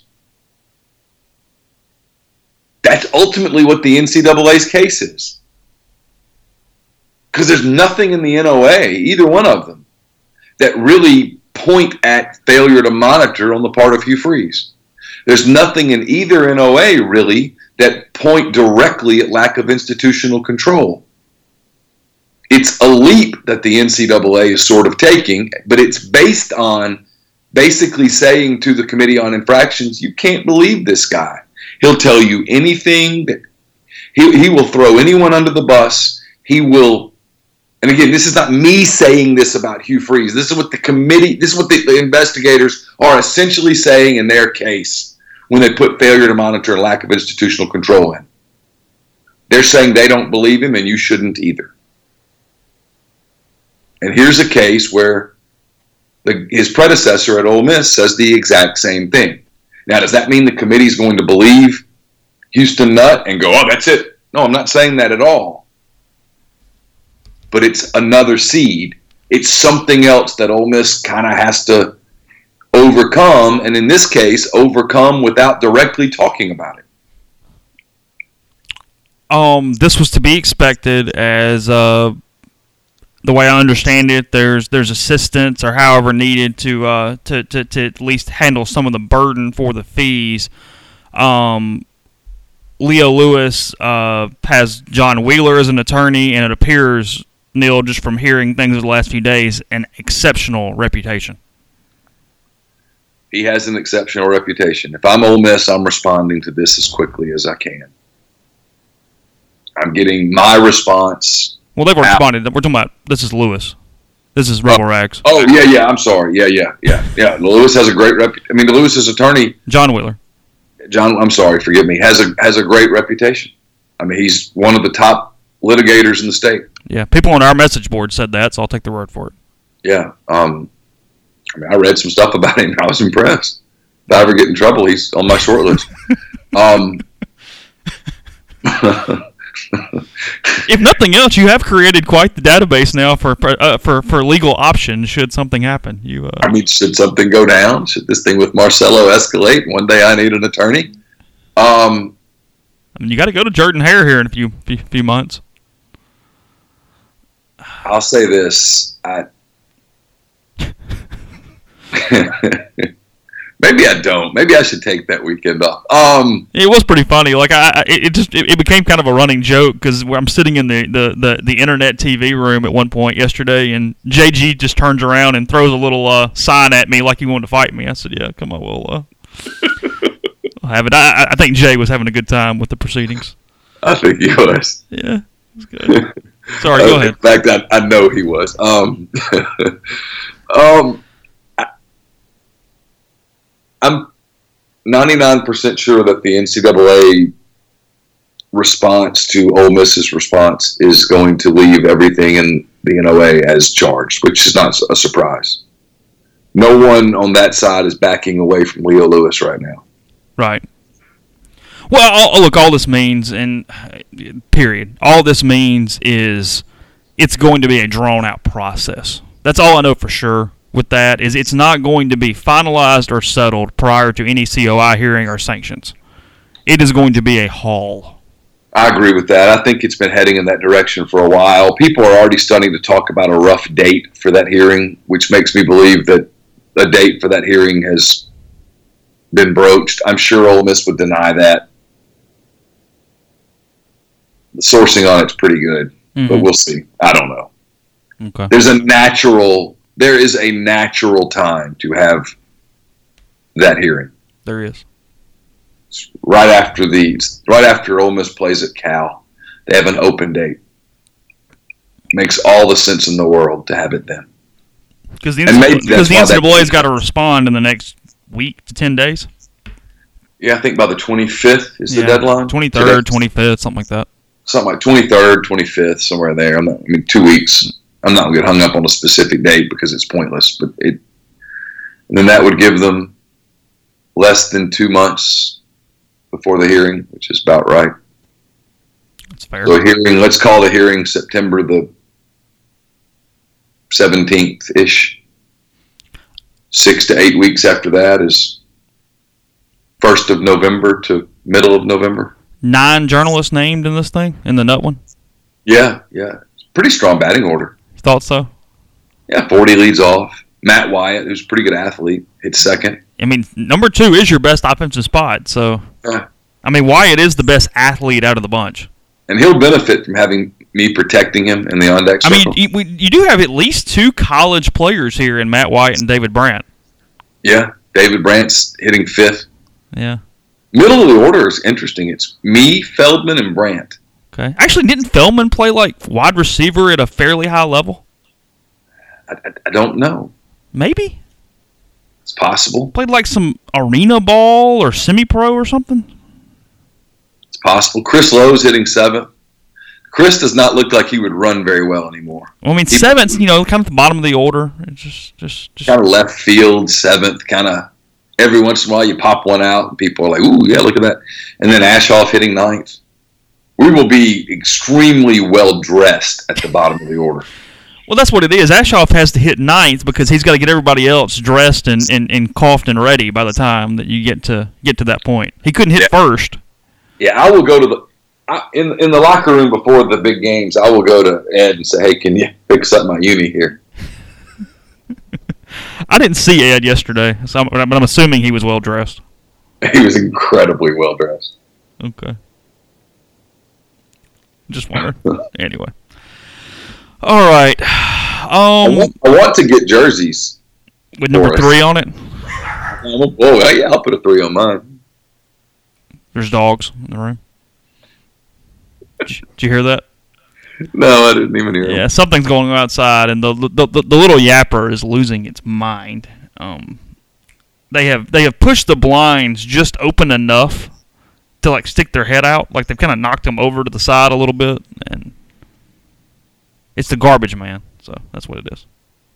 That's ultimately what the N C double A's case is. Because there's nothing in the N O A, either one of them, that really point at failure to monitor on the part of Hugh Freeze. There's nothing in either N O A, really, that point directly at lack of institutional control. It's a leap that the N C double A is sort of taking, but it's based on basically saying to the Committee on Infractions, you can't believe this guy. He'll tell you anything. That he, he will throw anyone under the bus. He will, and again, this is not me saying this about Hugh Freeze. This is what the committee, this is what the, the investigators are essentially saying in their case when they put failure to monitor and lack of institutional control in. They're saying they don't believe him, and you shouldn't either. And here's a case where the, his predecessor at Ole Miss says the exact same thing. Now, does that mean the committee is going to believe Houston Nutt and go, oh, that's it? No, I'm not saying that at all. But it's another seed. It's something else that Ole Miss kind of has to overcome, and in this case, overcome without directly talking about it. Um, this was to be expected as uh, the way I understand it. There's there's assistance or however needed to uh to, to, to at least handle some of the burden for the fees. Um, Leo Lewis uh, has John Wheeler as an attorney, and it appears, Neil, just from hearing things over the last few days, an exceptional reputation. he has an exceptional reputation. If I'm Ole Miss, I'm responding to this as quickly as I can. I'm getting my response. Well, they've out. responded. We're talking about this is Lewis. This is Rebel Rags. Oh, yeah, yeah. I'm sorry. Yeah, yeah, yeah, yeah. Lewis has a great reputation. I mean, Lewis's attorney, John Wheeler. John, I'm sorry, forgive me, has a has a great reputation. I mean, he's one of the top litigators in the state. Yeah, people on our message board said that, so I'll take their word for it. Yeah. Um, I mean, I read some stuff about him, and I was impressed. If I ever get in trouble, he's on my short list. um, if nothing else, you have created quite the database now for for uh, for, for legal options should something happen. You. Uh, I mean, should something go down? Should this thing with Marcelo escalate? One day I need an attorney. Um, I mean, you got to go to Jordan Hare here in a few few, few months. I'll say this. I Maybe I don't. Maybe I should take that weekend off. Um, it was pretty funny. Like I, it just it became kind of a running joke because I'm sitting in the, the, the, the internet T V room at one point yesterday, and J G just turns around and throws a little uh, sign at me like he wanted to fight me. I said, "Yeah, come on, we'll, uh, we'll have it." I, I think Jay was having a good time with the proceedings. I think he was. Yeah, it was good. Sorry, go ahead. In fact, I, I know he was. Um, um. I'm ninety-nine percent sure that the N C double A response to Ole Miss's response is going to leave everything in the N O A as charged, which is not a surprise. No one on that side is backing away from Leo Lewis right now. Right. Well, all, look, all this means, and period, all this means is it's going to be a drawn-out process. That's all I know for sure. With that is it's not going to be finalized or settled prior to any C O I hearing or sanctions. It is going to be a haul. I agree with that. I think it's been heading in that direction for a while. People are already starting to talk about a rough date for that hearing, which makes me believe that a date for that hearing has been broached. I'm sure Ole Miss would deny that. The sourcing on it's pretty good, mm-hmm. but we'll see. I don't know. Okay. There's a natural... There is a natural time to have that hearing. There is. It's right after the right after Ole Miss plays at Cal, they have an open date. Makes all the sense in the world to have it then. Because the N C double A's got to respond in the next week to ten days. Yeah, I think by the twenty-fifth is yeah, the deadline. twenty-third, twenty-fifth, something like that. Something like twenty-third, twenty-fifth, somewhere there. I'm not, I mean, two weeks. I'm not going to get hung up on a specific date because it's pointless. But it, and then that would give them less than two months before the hearing, which is about right. That's fair. So hearing, let's call the hearing September the seventeenth-ish. Six to eight weeks after that is first of November to middle of November. Nine journalists named in this thing, in the nut one? Yeah, yeah. Pretty strong batting order. You thought so? Yeah, forty leads off. Matt Wyatt, who's a pretty good athlete, hits second. I mean, number two is your best offensive spot. So, yeah. I mean, Wyatt is the best athlete out of the bunch. And he'll benefit from having me protecting him in the on-deck circle. I mean, you, we, you do have at least two college players here in Matt Wyatt and David Brandt. Yeah, David Brandt's hitting fifth. Yeah. Middle of the order is interesting. It's me, Feldman, and Brandt. Okay. Actually, didn't Feldman play like wide receiver at a fairly high level? I, I, I don't know. Maybe. It's possible. Played like some arena ball or semi-pro or something? It's possible. Chris Lowe's hitting seventh. Chris does not look like he would run very well anymore. Well, I mean, he, seventh, you know, kind of the bottom of the order. It's just, just, just kind of left field, seventh, kind of every once in a while you pop one out and people are like, ooh, yeah, look at that. And then Ashoff hitting ninth. We will be extremely well dressed at the bottom of the order. Well, that's what it is. Ashoff has to hit ninth because he's got to get everybody else dressed and, and, and coughed and ready by the time that you get to get to that point. He couldn't hit yeah. first. Yeah, I will go to the I, in in the locker room before the big games. I will go to Ed and say, "Hey, can you fix up my uni here?" I didn't see Ed yesterday, so I'm, but I'm assuming he was well dressed. He was incredibly well dressed. Okay. Just wondering. Anyway. All right. Um, I, want, I want to get jerseys with number three on it. I Oh, oh, yeah, I'll put a three on mine. There's dogs in the room. Did you, did you hear that? No, I didn't even hear. Yeah, him. something's going on outside, and the the, the the little yapper is losing its mind. Um, they have they have pushed the blinds just open enough to like stick their head out, like they've kind of knocked them over to the side a little bit, and it's the garbage man. So that's what it is.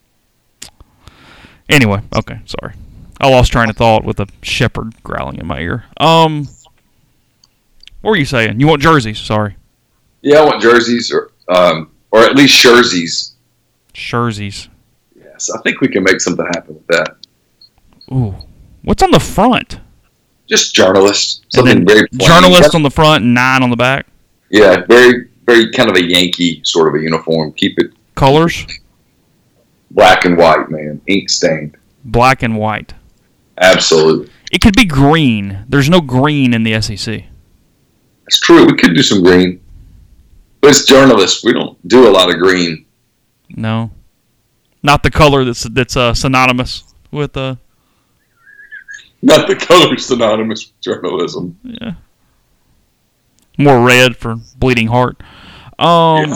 Anyway, okay, sorry, I lost train of thought with a shepherd growling in my ear. Um, what were you saying? You want jerseys? Sorry. Yeah, I want jerseys, or um, or at least jerseys. Jerseys. Yes, I think we can make something happen with that. Ooh, what's on the front? Just journalists. And Something then very plain. journalist on the front and nine on the back. Yeah, very, very kind of a Yankee sort of a uniform. Keep it Colors? black and white, man. Ink stained. Black and white. Absolutely. It could be green. There's no green in the S E C. It's true. We could do some green. But it's journalists. We don't do a lot of green. No. Not the color that's that's uh, synonymous with uh Not the color synonymous with journalism. yeah. More red for bleeding heart. Um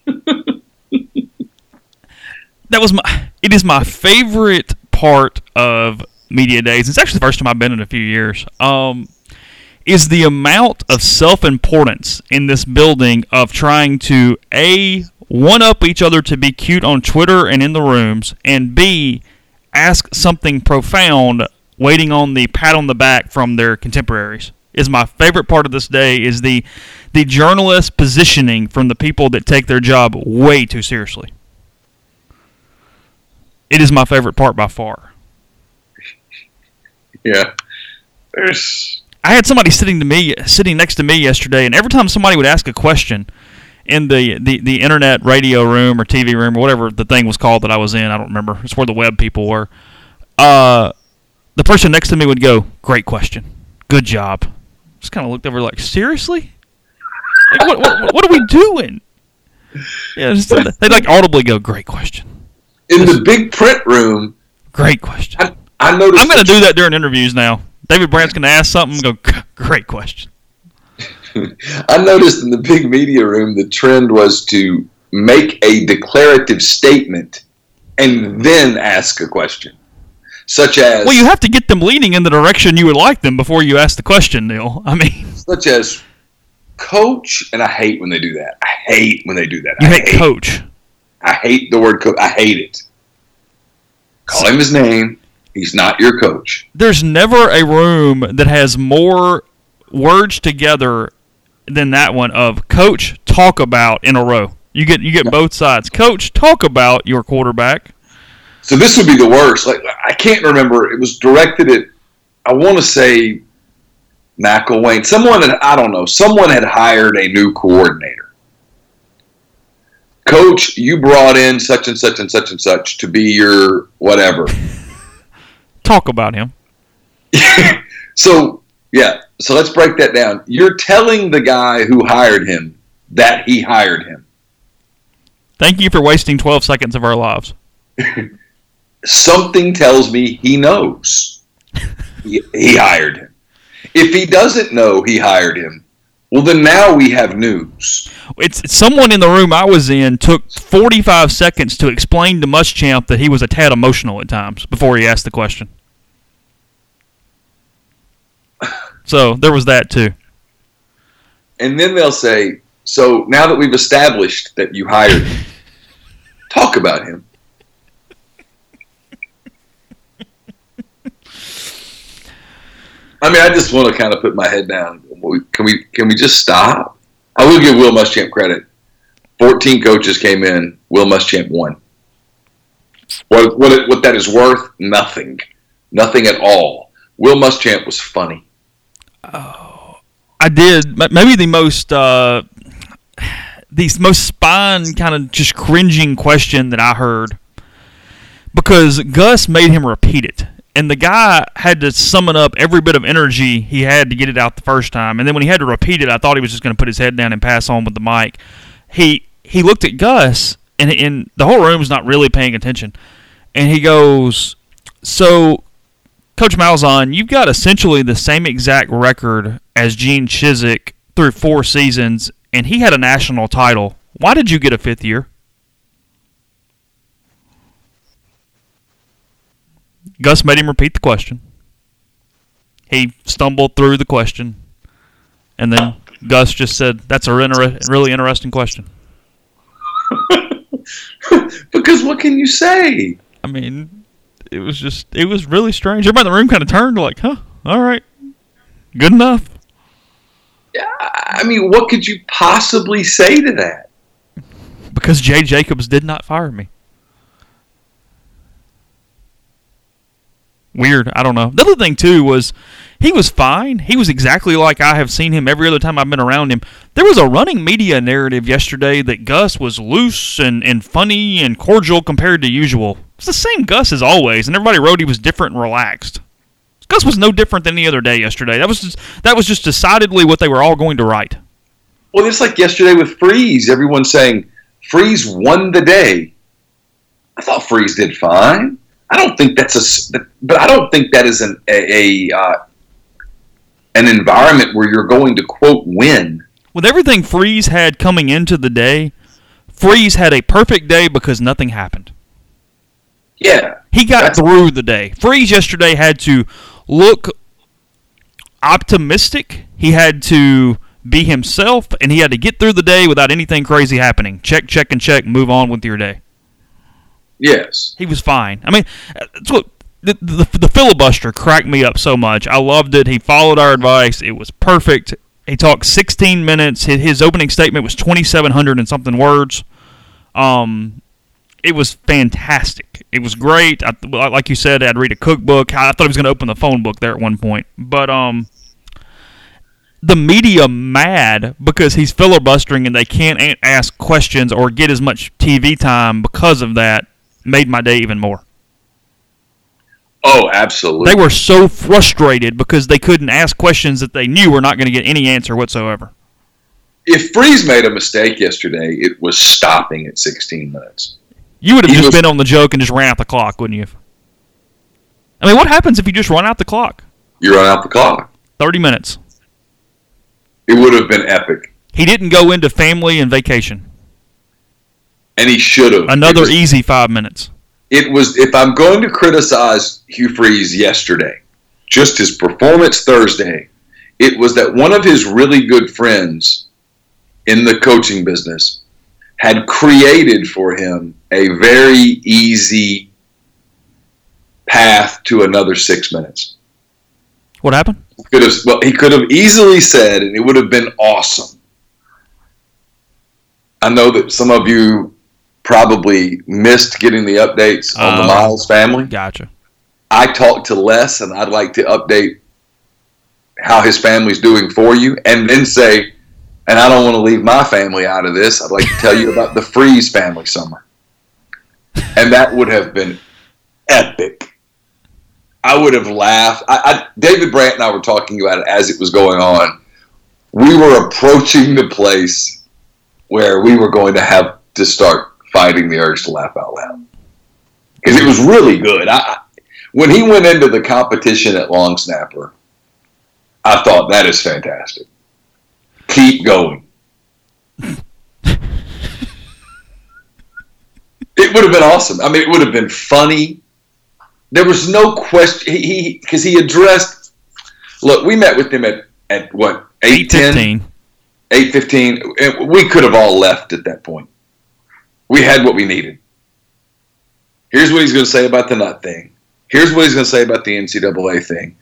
That was my it is my favorite part of media days. It's actually the first time I've been in a few years. Um is the amount of self-importance in this building of trying to A, one-up each other to be cute on Twitter and in the rooms, and B, ask something profound waiting on the pat on the back from their contemporaries. Is my favorite part of this day is the the journalist positioning from the people that take their job way too seriously. It is my favorite part by far. Yeah. There's... I had somebody sitting to me, sitting next to me yesterday, and every time somebody would ask a question in the, the, the internet radio room or T V room or whatever the thing was called that I was in, I don't remember. It's where the web people were. Uh, the person next to me would go, "Great question, good job." Just kind of looked over like, seriously? Like, what, what what are we doing? Yeah, just, they'd like audibly go, "Great question." In the big print room, Great question. I, I noticed. I'm going to do that during interviews now. David Brandt's going to ask something and go, "Great question." I noticed in the big media room the trend was to make a declarative statement and then ask a question, such as Well, you have to get them leaning in the direction you would like them before you ask the question, Neil. I mean, such as coach, and I hate when they do that. I hate when they do that. you I hate coach. I hate the word coach. I hate it. Call him his name. He's not your coach. There's never a room that has more words together than that one of coach, talk about in a row. You get you get both sides. Coach, talk about your quarterback. So this would be the worst. Like I can't remember. It was directed at, I want to say, McElwain. Someone had, I don't know. Someone had hired a new coordinator. Coach, you brought in such and such and such and such to be your whatever. Talk about him. So, yeah. So let's break that down. You're telling the guy who hired him that he hired him. Thank you for wasting twelve seconds of our lives. Something tells me he knows he, he hired him. If he doesn't know he hired him, well, then now we have news. It's someone in the room I was in took forty-five seconds to explain to Muschamp that he was a tad emotional at times before he asked the question. So there was that too. And then they'll say, so now that we've established that you hired him, talk about him. I mean, I just want to kind of put my head down. Can we can we just stop? I will give Will Muschamp credit. fourteen coaches came in. Will Muschamp won. What what it, what that is worth? Nothing. Nothing at all. Will Muschamp was funny. Oh, I did. Maybe the most uh, the most spine kind of just cringing question that I heard, because Gus made him repeat it. And the guy had to summon up every bit of energy he had to get it out the first time. And then when he had to repeat it, I thought he was just going to put his head down and pass on with the mic. He he looked at Gus, and, and the whole room's not really paying attention. And he goes, so, Coach Malzahn, you've got essentially the same exact record as Gene Chizik through four seasons, and he had a national title. Why did you get a fifth year? Gus made him repeat the question. He stumbled through the question, and then Gus just said, that's a inter- really interesting question. Because what can you say? I mean, it was just, it was really strange. Everybody in the room kind of turned like, huh, all right, good enough. Yeah, I mean, what could you possibly say to that? Because Jay Jacobs did not fire me. Weird. I don't know. The other thing, too, was he was fine. He was exactly like I have seen him every other time I've been around him. There was a running media narrative yesterday that Gus was loose and, and funny and cordial compared to usual. It's the same Gus as always, and everybody wrote he was different and relaxed. Gus was no different than any other day yesterday. That was just, that was just decidedly what they were all going to write. Well, it's like yesterday with Freeze. Everyone saying Freeze won the day. I thought Freeze did fine. I don't think that's a, but I don't think that is an a, a uh, an environment where you're going to quote win. With everything Freeze had coming into the day, Freeze had a perfect day because nothing happened. Yeah, he got through the day. Freeze yesterday had to look optimistic. He had to be himself, and he had to get through the day without anything crazy happening. Check, check, and check. Move on with your day. Yes. He was fine. I mean, that's what the, the, the filibuster cracked me up so much. I loved it. He followed our advice. It was perfect. He talked sixteen minutes. His, his opening statement was twenty-seven hundred and something words. Um, it was fantastic. It was great. I, like you said, I'd read a cookbook. I thought he was going to open the phone book there at one point. But um, the media mad because he's filibustering and they can't a- ask questions or get as much T V time because of that. Made my day even more. Oh, absolutely. They were so frustrated because they couldn't ask questions that they knew were not going to get any answer whatsoever. If Freeze made a mistake yesterday, it was stopping at sixteen minutes. You would have he just was, been on the joke and just ran out the clock, wouldn't you? I mean, what happens if you just run out the clock? You run out the clock. thirty minutes. It would have been epic. He didn't go into family and vacation. And he should have. Another was, easy five minutes. It was, if I'm going to criticize Hugh Freeze yesterday, just his performance Thursday, it was that one of his really good friends in the coaching business had created for him a very easy path to another six minutes. What happened? He could have, well, he could have easily said, and it would have been awesome. I know that some of you probably missed getting the updates on uh, the Miles family. Gotcha. I talked to Les, and I'd like to update how his family's doing for you, and then say, and I don't want to leave my family out of this, I'd like to tell you about the Freeze family summer. And that would have been epic. I would have laughed. I, I, David Brandt and I were talking about it as it was going on. We were approaching the place where we were going to have to start fighting the urge to laugh out loud. Because it was really good. I, when he went into the competition at long snapper, I thought, that is fantastic. Keep going. It would have been awesome. I mean, it would have been funny. There was no question. He because he, he addressed. Look, we met with him at, at what eight ten, eight fifteen. We could have all left at that point. We had what we needed. Here's what he's going to say about the nut thing. Here's what he's going to say about the N C double A thing.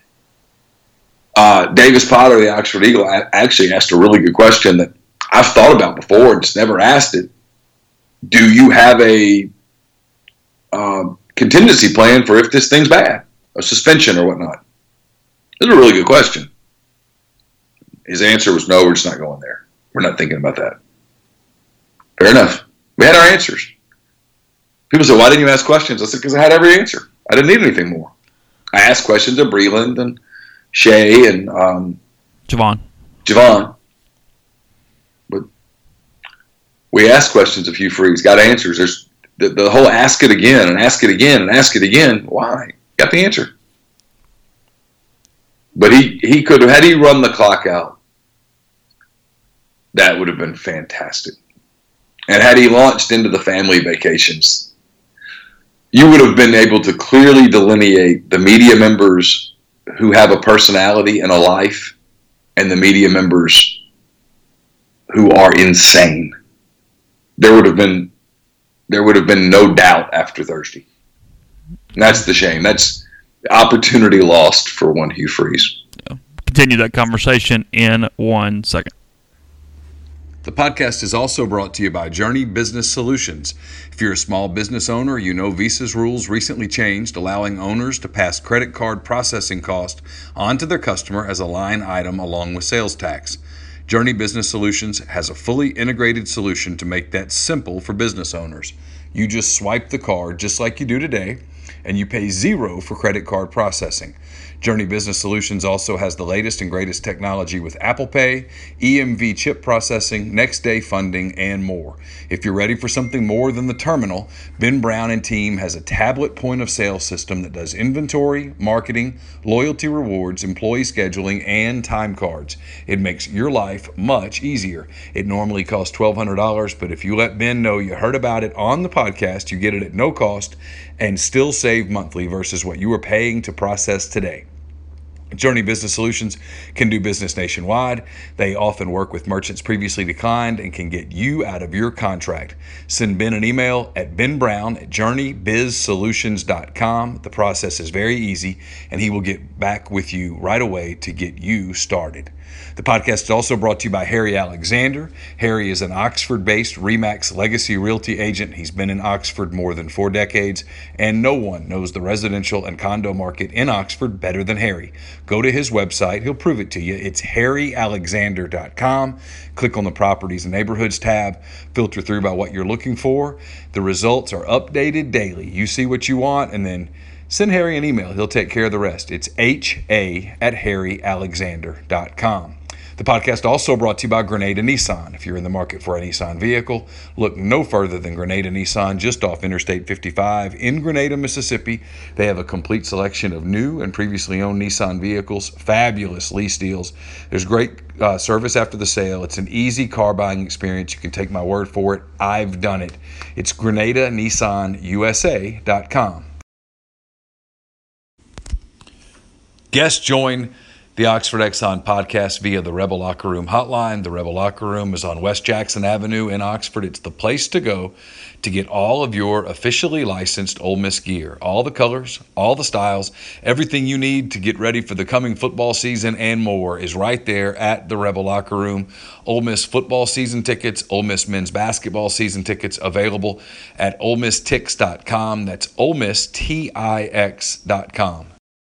Uh, Davis Potter, the Oxford Eagle, actually asked a really good question that I've thought about before and just never asked it. Do you have a um, contingency plan for if this thing's bad, a suspension or whatnot? That's a really good question. His answer was, no, we're just not going there. We're not thinking about that. Fair enough. We had our answers. People said, why didn't you ask questions? I said, because I had every answer. I didn't need anything more. I asked questions of Breland and Shea and um, Javon. Javon. But we asked questions of Hugh Freeze, got answers. There's the, the whole ask it again and ask it again and ask it again. Why? Got the answer. But he, he could have, had he run the clock out, that would have been fantastic. And had he launched into the family vacations, you would have been able to clearly delineate the media members who have a personality and a life and the media members who are insane. There would have been there would have been no doubt after Thursday. And that's the shame. That's opportunity lost for one Hugh Freeze. Yeah. Continue that conversation in one second. The podcast is also brought to you by Journey Business Solutions. If you're a small business owner, you know Visa's rules recently changed, allowing owners to pass credit card processing cost onto their customer as a line item along with sales tax. Journey Business Solutions has a fully integrated solution to make that simple for business owners. You just swipe the card just like you do today, and you pay zero for credit card processing. Journey Business Solutions also has the latest and greatest technology with Apple Pay, E M V chip processing, next day funding, and more. If you're ready for something more than the terminal, Ben Brown and team has a tablet point of sale system that does inventory, marketing, loyalty rewards, employee scheduling, and time cards. It makes your life much easier. It normally costs twelve hundred dollars, but if you let Ben know you heard about it on the podcast, you get it at no cost and still save monthly versus what you were paying to process today. Journey Business Solutions can do business nationwide. They often work with merchants previously declined and can get you out of your contract. Send Ben an email at ben brown at journey biz solutions dot com. The process is very easy, and he will get back with you right away to get you started. The podcast is also brought to you by Harry Alexander. Harry is an Oxford-based RE/MAX Legacy Realty agent. He's been in Oxford more than four decades, and no one knows the residential and condo market in Oxford better than Harry. Go to his website. He'll prove it to you. It's harry alexander dot com. Click on the Properties and Neighborhoods tab. Filter through by what you're looking for. The results are updated daily. You see what you want, and then send Harry an email. He'll take care of the rest. It's H A at harry alexander dot com. The podcast also brought to you by Grenada Nissan. If you're in the market for a Nissan vehicle, look no further than Grenada Nissan just off Interstate fifty-five in Grenada, Mississippi. They have a complete selection of new and previously owned Nissan vehicles, fabulous lease deals. There's great uh, service after the sale. It's an easy car buying experience. You can take my word for it. I've done it. It's Grenada Nissan U S A dot com. Guests join the Oxford Exxon podcast via the Rebel Locker Room hotline. The Rebel Locker Room is on West Jackson Avenue in Oxford. It's the place to go to get all of your officially licensed Ole Miss gear. All the colors, all the styles, everything you need to get ready for the coming football season and more is right there at the Rebel Locker Room. Ole Miss football season tickets, Ole Miss men's basketball season tickets available at ole miss tix dot com. That's ole miss tix dot com.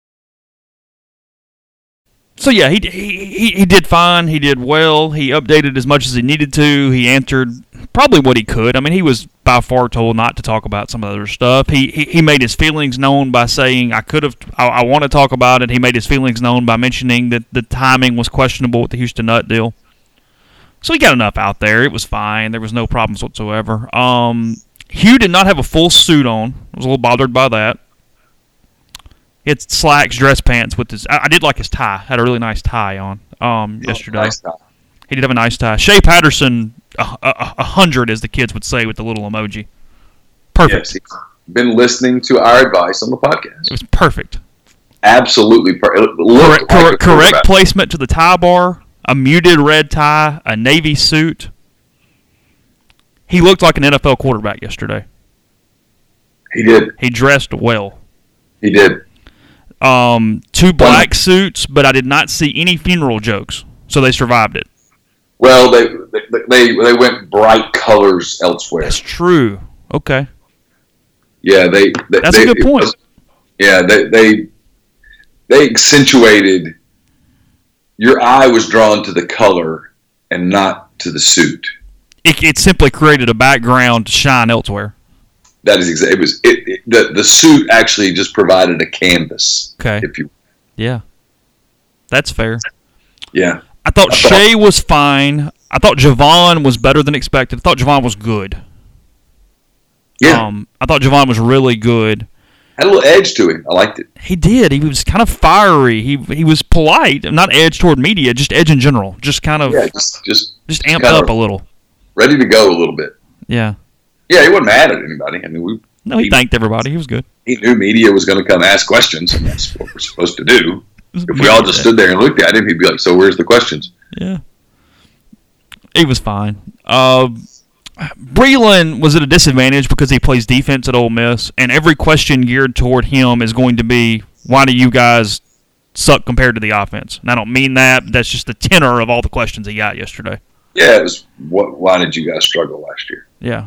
So yeah, he, he he did fine. He did well. He updated as much as he needed to. He answered probably what he could. I mean, he was by far told not to talk about some other stuff. He he, he made his feelings known by saying, I could have, I, I want to talk about it. He made his feelings known by mentioning that the timing was questionable with the Houston Nutt deal. So he got enough out there. It was fine. There was no problems whatsoever. Um, Hugh did not have a full suit on. I was a little bothered by that. It's slacks, dress pants with his. I, I did like his tie. Had a really nice tie on um, yesterday. Nice tie. He did have a nice tie. Shea Patterson, a, a, a hundred, as the kids would say, with the little emoji. Perfect. Yes, he's been listening to our advice on the podcast. It was perfect. Absolutely perfect. Correct, correct, correct placement to the tie bar. A muted red tie. A navy suit. He looked like an N F L quarterback yesterday. He did. He dressed well. He did. Um, two black suits, but I did not see any funeral jokes, so they survived it. Well, they they they, they went bright colors elsewhere. That's true. Okay. Yeah, they. they That's they, a good point. Was, yeah, they they they accentuated. Your eye was drawn to the color and not to the suit. It, it simply created a background to shine elsewhere. That is exactly. It was it, it. The the suit actually just provided a canvas. Okay. If you. Yeah. That's fair. Yeah. I thought I Shea thought, was fine. I thought Javon was better than expected. I thought Javon was good. Yeah. Um, I thought Javon was really good. Had a little edge to him. I liked it. He did. He was kind of fiery. He he was polite, not edge toward media, just edge in general. Just kind of yeah, just just, just amped up a little. Ready to go a little bit. Yeah. Yeah, he wasn't mad at anybody. I mean, we. No, he, he thanked everybody. He was good. He knew media was going to come ask questions, and that's what we're supposed to do. If we all just stood there and looked at him, he'd be like, "So where's the questions?" Yeah. He was fine. Uh, Breland was at a disadvantage because he plays defense at Ole Miss, and every question geared toward him is going to be, why do you guys suck compared to the offense? And I don't mean that. That's just the tenor of all the questions he got yesterday. Yeah, it was, what, why did you guys struggle last year? Yeah.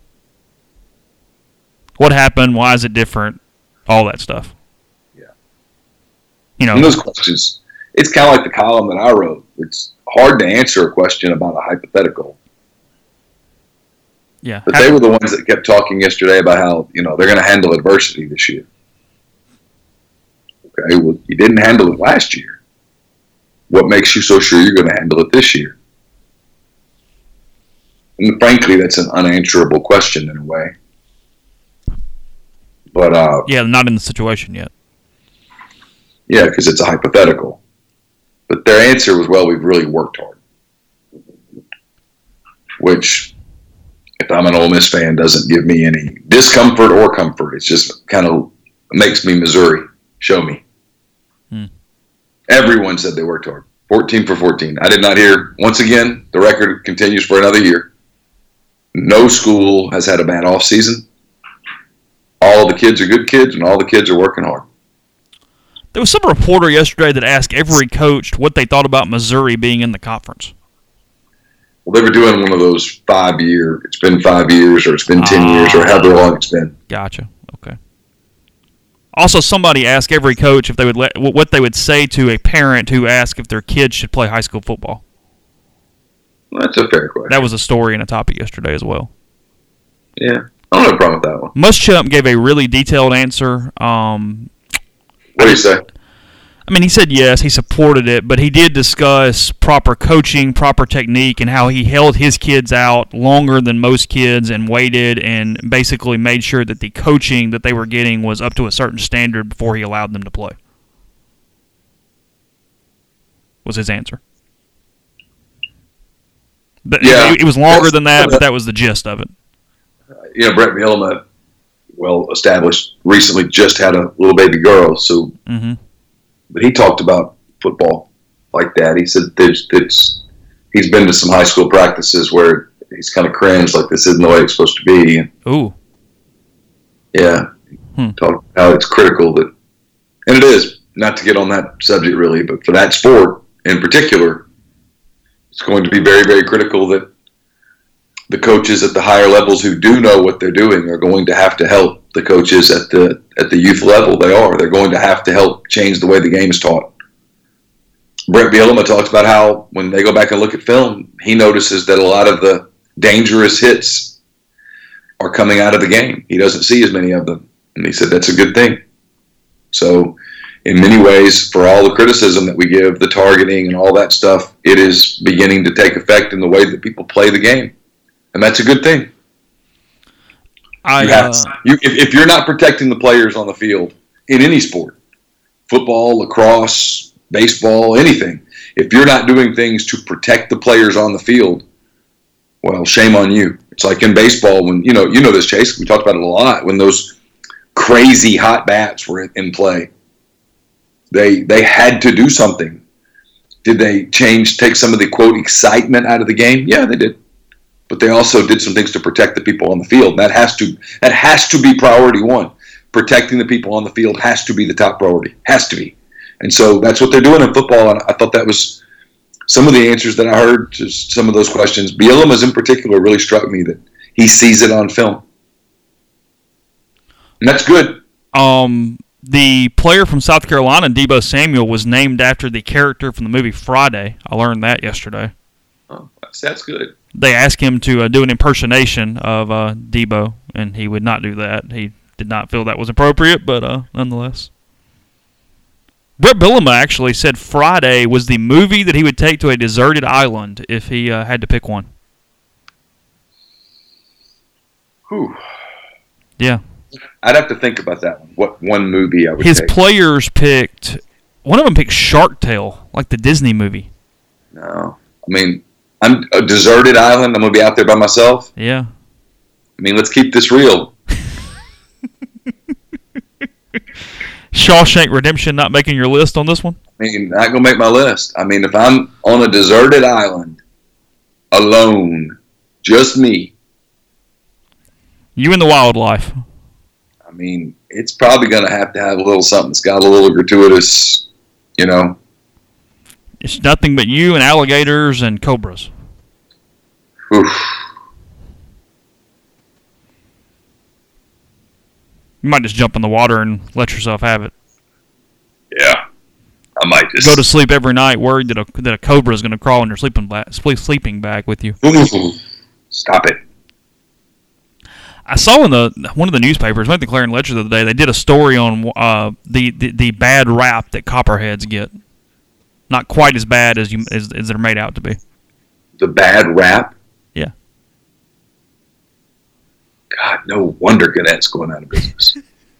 What happened? Why is it different? All that stuff. Yeah. You know, and those questions, it's kind of like the column that I wrote. It's hard to answer a question about a hypothetical. Yeah. But they were the ones that kept talking yesterday about how, you know, they're going to handle adversity this year. Okay, well, you didn't handle it last year. What makes you so sure you're going to handle it this year? And frankly, that's an unanswerable question in a way. But uh, yeah, not in the situation yet. Yeah, because it's a hypothetical. But their answer was, well, we've really worked hard. Which, if I'm an Ole Miss fan, doesn't give me any discomfort or comfort. It's just kind of makes me Missouri. Show me. Hmm. Everyone said they worked hard. fourteen for fourteen. I did not hear, once again, the record continues for another year. No school has had a bad off season. All the kids are good kids, and all the kids are working hard. There was some reporter yesterday that asked every coach what they thought about Missouri being in the conference. Well, they were doing one of those five-year, it's been five years, or it's been ten ah, years, or however long it's been. Gotcha. Okay. Also, somebody asked every coach if they would let, what they would say to a parent who asked if their kids should play high school football. Well, that's a fair question. That was a story and a topic yesterday as well. Yeah. I don't have a problem with that one. Muschamp gave a really detailed answer. Um, what did he say? I mean, he said yes, he supported it, but he did discuss proper coaching, proper technique, and how he held his kids out longer than most kids and waited and basically made sure that the coaching that they were getting was up to a certain standard before he allowed them to play. Was his answer. But yeah. It, it was longer than that, but that was the gist of it. You know, Brett Bielema, well established, recently just had a little baby girl. So, mm-hmm. But he talked about football like that. He said there's, there's, he's been to some high school practices where he's kind of cringed, like this isn't the way it's supposed to be. Ooh, yeah, hmm. talk how it's critical that, and it is not to get on that subject really, but for that sport in particular, it's going to be very, very critical that the coaches at the higher levels who do know what they're doing are going to have to help the coaches at the at the youth level. They are. They're going to have to help change the way the game is taught. Brett Bielema talks about how when they go back and look at film, he notices that a lot of the dangerous hits are coming out of the game. He doesn't see as many of them. And he said that's a good thing. So in many ways, for all the criticism that we give, the targeting and all that stuff, it is beginning to take effect in the way that people play the game. And that's a good thing. I, you have, uh, you, if, if you're not protecting the players on the field in any sport, football, lacrosse, baseball, anything, if you're not doing things to protect the players on the field, well, shame on you. It's like in baseball when, you know, you know this, Chase, we talked about it a lot, when those crazy hot bats were in, in play. They they had to do something. Did they change, take some of the, quote, excitement out of the game? Yeah, they did. But they also did some things to protect the people on the field. That has to that has to be priority one. Protecting the people on the field has to be the top priority. Has to be. And so that's what they're doing in football. And I thought that was some of the answers that I heard to some of those questions. Bielema's in particular really struck me that he sees it on film. And that's good. Um, the player from South Carolina, Deebo Samuel, was named after the character from the movie Friday. I learned that yesterday. Oh, that's, that's good. They asked him to uh, do an impersonation of uh, Deebo, and he would not do that. He did not feel that was appropriate, but uh, nonetheless. Brett Bielema actually said Friday was the movie that he would take to a deserted island if he uh, had to pick one. Whew. Yeah. I'd have to think about that one. What one movie I would His take. players picked, one of them picked Shark Tale, like the Disney movie. No. I mean, I'm a deserted island. I'm going to be out there by myself. Yeah. I mean, let's keep this real. Shawshank Redemption not making your list on this one? I mean, not going to make my list. I mean, if I'm on a deserted island, alone, just me, You and the wildlife. I mean, it's probably going to have to have a little something that's got a little gratuitous, you know. It's nothing but you and alligators and cobras. Oof. You might just jump in the water and let yourself have it. Yeah. I might just Go to sleep every night worried that a, that a cobra is going to crawl in your sleeping, ba- sleeping bag with you. Stop it. I saw in the one of the newspapers, maybe the Clarion Ledger the other day, they did a story on uh, the, the, the bad rap that copperheads get. Not quite as bad as you as, as they're made out to be. The bad rap? Yeah. God, no wonder Gannett's going out of business.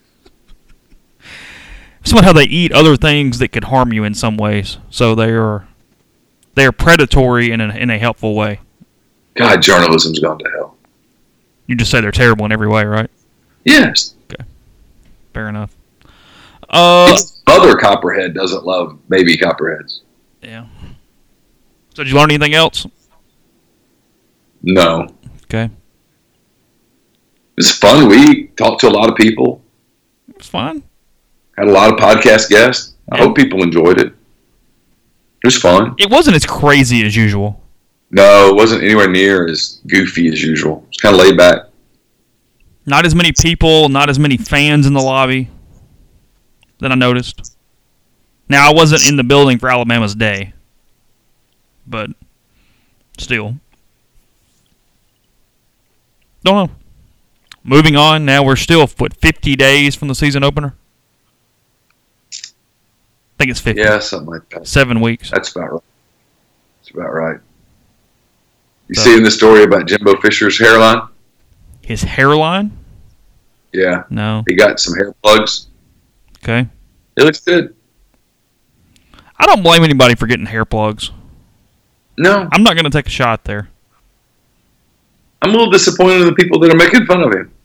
Somehow they eat other things that could harm you in some ways. So they are they are predatory in a, in a helpful way. God, journalism's gone to hell. You just say they're terrible in every way, right? Yes. Okay. Fair enough. Uh, Other copperhead doesn't love baby copperheads. yeah. So did you learn anything else? No. Okay. It's a fun week. Talked to a lot of people. It's fine. Had a lot of podcast guests. I Yeah. hope people enjoyed it. It was fun. It wasn't as crazy as usual. No, it wasn't anywhere near as goofy as usual. It's kind of laid back. Not as many people, not as many fans in the lobby that I noticed. Now, I wasn't in the building for Alabama's Day, but still. Don't know. Moving on, now we're still, what, fifty days from the season opener? I think it's fifty. Yeah, something like that. Seven weeks. That's about right. That's about right. You So- seeing the story about Jimbo Fisher's hairline? His hairline? Yeah. No. He got some hair plugs. Okay. It looks good. I don't blame anybody for getting hair plugs. No. I'm not going to take a shot there. I'm a little disappointed in the people that are making fun of him.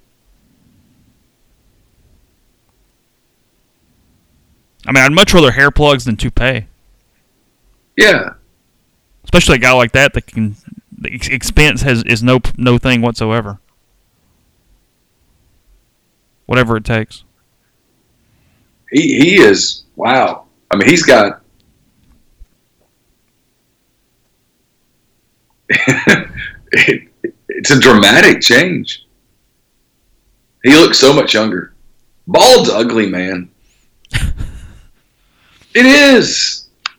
I mean, I'd much rather hair plugs than toupee. Yeah. Especially a guy like that that can... The ex- expense has is no no thing whatsoever. Whatever it takes. He he is, wow. I mean, he's got... it, it's a dramatic change. He looks so much younger. Bald's ugly, man. It is.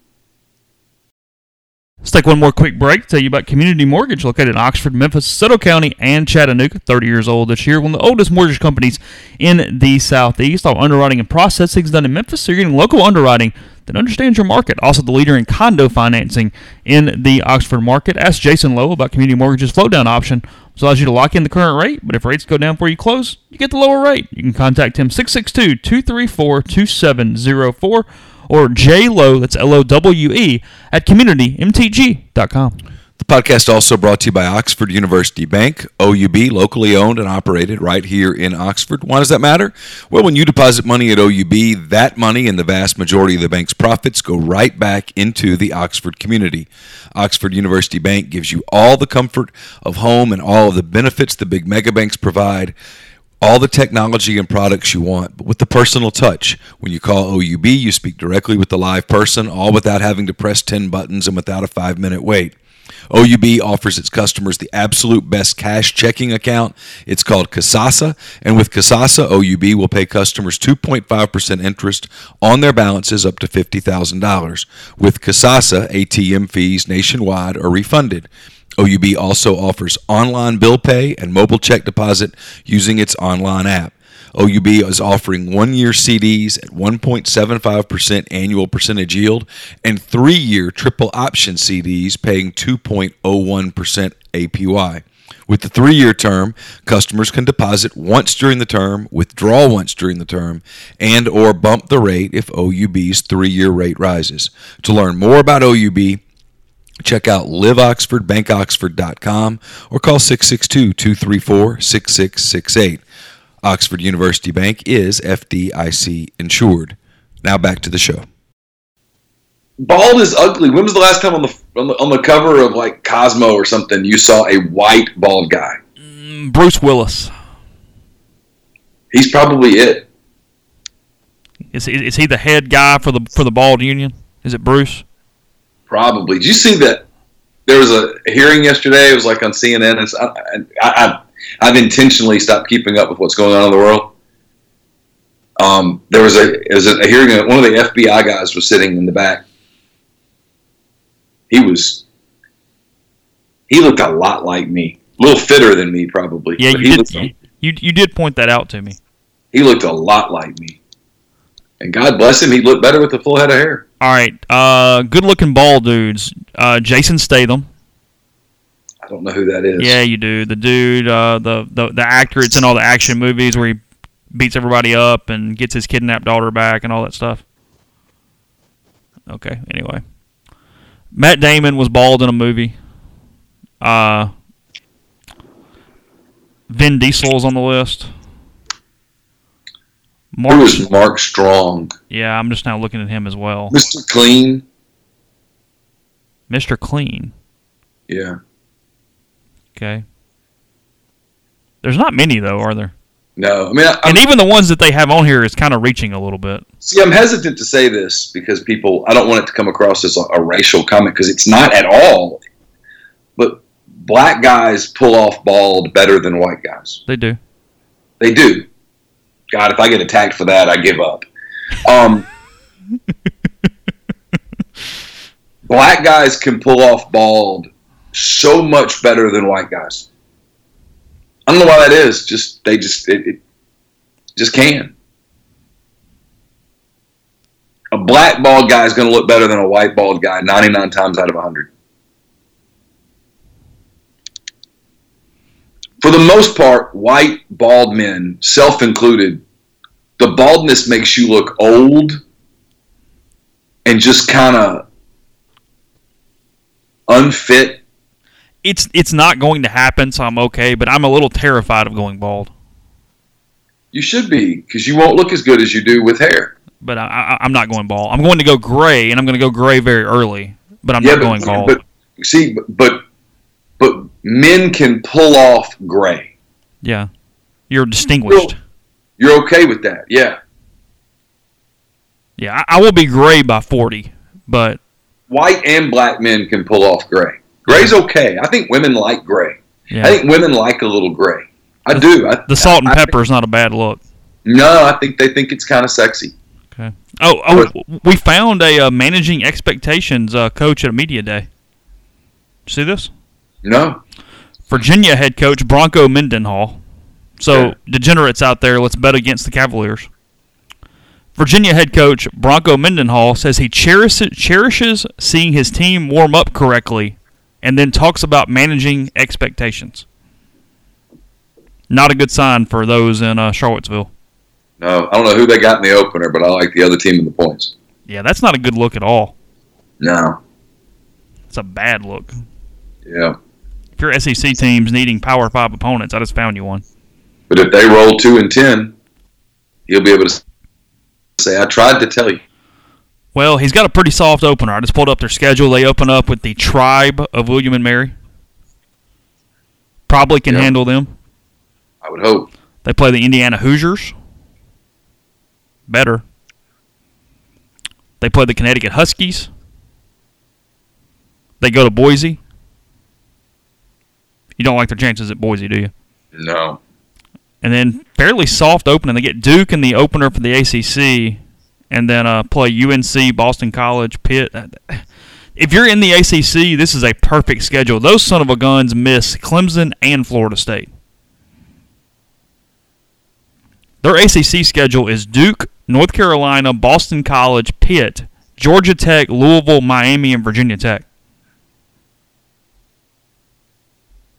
Let's take one more quick break to tell you about Community Mortgage, located in Oxford, Memphis, Soto County, and Chattanooga. thirty years old this year. One of the oldest mortgage companies in the Southeast. All underwriting and processing is done in Memphis, so you're getting local underwriting that understands your market. Also the leader in condo financing in the Oxford market. Ask Jason Lowe about Community Mortgage's float-down option, which allows you to lock in the current rate, but if rates go down before you close, you get the lower rate. You can contact him six six two, two three four, two seven zero four or J Lowe, that's L O W E, at community m t g dot com. The podcast also brought to you by Oxford University Bank, O U B, locally owned and operated right here in Oxford. Why does that matter? Well, when you deposit money at O U B, that money and the vast majority of the bank's profits go right back into the Oxford community. Oxford University Bank gives you all the comfort of home and all of the benefits the big mega banks provide. All the technology and products you want, but with the personal touch. When you call O U B, you speak directly with the live person, all without having to press ten buttons and without a five-minute wait. O U B offers its customers the absolute best cash checking account. It's called Kasasa, and with Kasasa, O U B will pay customers two point five percent interest on their balances up to fifty thousand dollars. With Kasasa, A T M fees nationwide are refunded. O U B also offers online bill pay and mobile check deposit using its online app. O U B is offering one-year C Ds at one point seven five percent annual percentage yield and three-year triple option C Ds paying two point zero one percent A P Y. With the three-year term, customers can deposit once during the term, withdraw once during the term, and or bump the rate if O U B's three-year rate rises. To learn more about O U B, check out live oxford bank oxford dot com or call six six two, two three four, six six six eight. Oxford University Bank is F D I C insured. Now back to the show. Bald is ugly. When was the last time on the on the, on the cover of like Cosmo or something you saw a white bald guy? Mm, Bruce Willis. He's probably it. Is is he the head guy for the for the bald union? Is it Bruce? Probably. Did you see that? There was a hearing yesterday. It was like on C N N. It's, I, I, I've I've intentionally stopped keeping up with what's going on in the world. Um, there was a it was a hearing. One of the F B I guys was sitting in the back. He was, he looked a lot like me. A little fitter than me, probably. Yeah, but you he did. looked, You, you you did point that out to me. He looked a lot like me. And God bless him, he looked better with a full head of hair. All right, uh, good-looking bald dudes. Uh, Jason Statham. I don't know who that is. Yeah, you do. The dude, uh, the, the the actor. It's in all the action movies where he beats everybody up and gets his kidnapped daughter back and all that stuff. Okay. Anyway. Matt Damon was bald in a movie. Uh, Vin Diesel is on the list. Mark, Who is Mark Strong? Yeah, I'm just now looking at him as well. Mister Clean? Mister Clean. Yeah. Okay. There's not many, though, are there? No. I mean, I, and even the ones that they have on here is kind of reaching a little bit. See, I'm hesitant to say this because people, I don't want it to come across as a, a racial comment because it's not at all. But black guys pull off bald better than white guys. They do. They do. God, if I get attacked for that, I give up. Um, black guys can pull off bald so much better than white guys. I don't know why that is. Just they just it, it just can. A black bald guy is going to look better than a white bald guy ninety-nine times out of one hundred. For the most part, white bald men, self-included, the baldness makes you look old and just kind of unfit. It's it's not going to happen, so I'm okay, but I'm a little terrified of going bald. You should be, because you won't look as good as you do with hair. But I, I, I'm not going bald. I'm going to go gray, and I'm going to go gray very early, but I'm yeah, not but, going bald. But see, but but men can pull off gray. Yeah, you're distinguished. You're, you're okay with that, yeah. Yeah, I, I will be gray by forty, but white and black men can pull off gray. Gray's okay. I think women like gray. yeah. I think women like a little gray. I the, do. I, the salt and I, pepper I is not a bad look. No, I think they think it's kind of sexy. Okay. Oh, oh, we found a uh, managing expectations uh, coach at a media day. See this? No. Virginia head coach Bronco Mendenhall. So, yeah. degenerates out there, let's bet against the Cavaliers. Virginia head coach Bronco Mendenhall says he cherishes, cherishes seeing his team warm up correctly and then talks about managing expectations. Not a good sign for those in uh, Charlottesville. No, I don't know who they got in the opener, but I like the other team in the points. Yeah, that's not a good look at all. No. It's a bad look. Yeah. If your S E C team's needing Power five opponents, I just found you one. But if they roll two and ten, he'll be able to say, I tried to tell you. Well, he's got a pretty soft opener. I just pulled up their schedule. They open up with the Tribe of William and Mary. Probably can yeah. handle them. I would hope. They play the Indiana Hoosiers. Better. They play the Connecticut Huskies. They go to Boise. You don't like their chances at Boise, do you? No. And then fairly soft opening. They get Duke in the opener for the A C C, and then uh, play U N C, Boston College, Pitt. If you're in the A C C, this is a perfect schedule. Those son of a guns miss Clemson and Florida State. Their A C C schedule is Duke, North Carolina, Boston College, Pitt, Georgia Tech, Louisville, Miami, and Virginia Tech.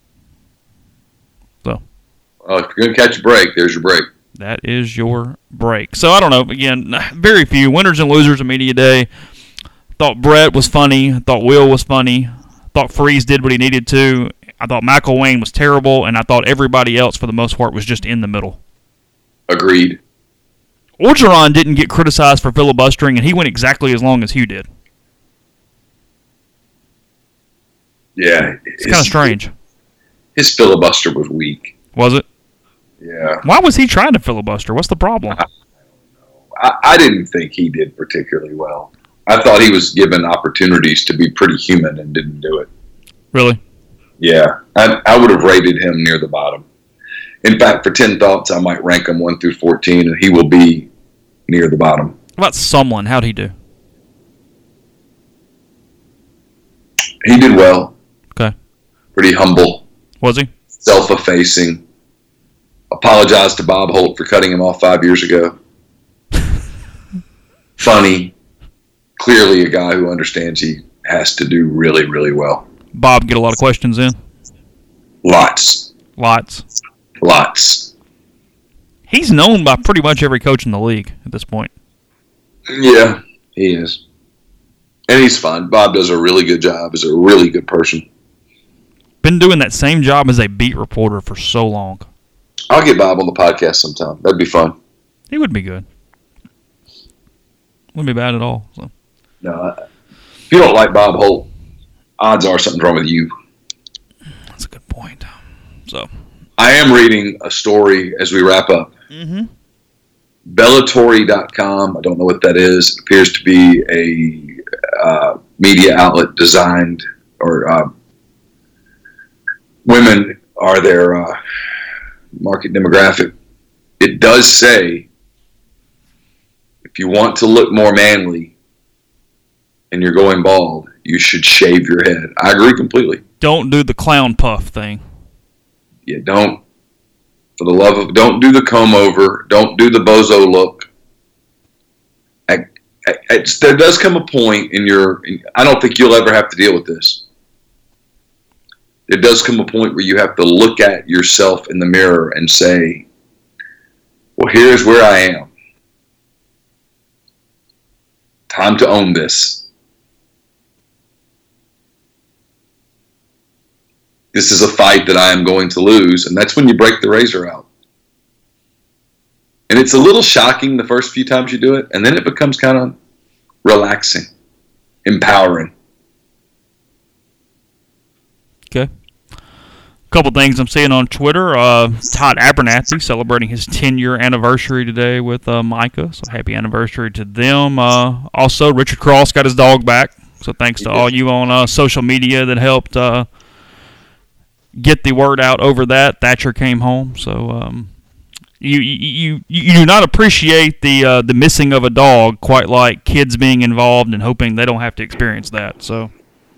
Uh, if you're going to catch a break, there's your break. That is your break. So, I don't know. Again, very few. Winners and losers of Media Day. Thought Brett was funny. Thought Will was funny. Thought Freeze did what he needed to. I thought McElwain was terrible. And I thought everybody else, for the most part, was just in the middle. Agreed. Orgeron didn't get criticized for filibustering, and he went exactly as long as Hugh did. Yeah. It's kind of strange. His filibuster was weak. Was it? Yeah. Why was he trying to filibuster? What's the problem? I, I, I didn't think he did particularly well. I thought he was given opportunities to be pretty human and didn't do it. Really? Yeah. I, I would have rated him near the bottom. In fact, for ten thoughts, I might rank him one through fourteen, and he will be near the bottom. How about Sumlin? How'd he do? He did well. Okay. Pretty humble. Was he? Self-effacing. Apologized to Bob Holt for cutting him off five years ago. Funny. Clearly a guy who understands he has to do really, really well. Bob get a lot of questions in? Lots. Lots. Lots. He's known by pretty much every coach in the league at this point. Yeah, he is. And he's fine. Bob does a really good job. He's a really good person. Been doing that same job as a beat reporter for so long. I'll get Bob on the podcast sometime. That'd be fun. He would be good. Wouldn't be bad at all. So. No, if you don't like Bob Holt, odds are something's wrong with you. That's a good point. So, I am reading a story as we wrap up. Mm-hmm. Bellatori dot com. I don't know what that is. It appears to be a uh, media outlet designed, or uh, women are their uh, market demographic. It does say, if you want to look more manly and you're going bald, you should shave your head. I agree completely. Don't do the clown puff thing. Yeah, don't. For the love of, don't do the comb over. Don't do the bozo look. I, I, it's, there does come a point in your, I don't think you'll ever have to deal with this. There does come a point where you have to look at yourself in the mirror and say, well, here's where I am. Time to own this. This is a fight that I am going to lose, and that's when you break the razor out. And it's a little shocking the first few times you do it, and then it becomes kind of relaxing, empowering. Okay. A couple things I'm seeing on Twitter. Uh, Todd Abernathy celebrating his ten-year anniversary today with uh, Micah, so happy anniversary to them. Uh, also, Richard Cross got his dog back, so thanks to all you on uh, social media that helped uh, get the word out over that. Thatcher came home, so um, you, you you you do not appreciate the uh, the missing of a dog quite like kids being involved and hoping they don't have to experience that. So,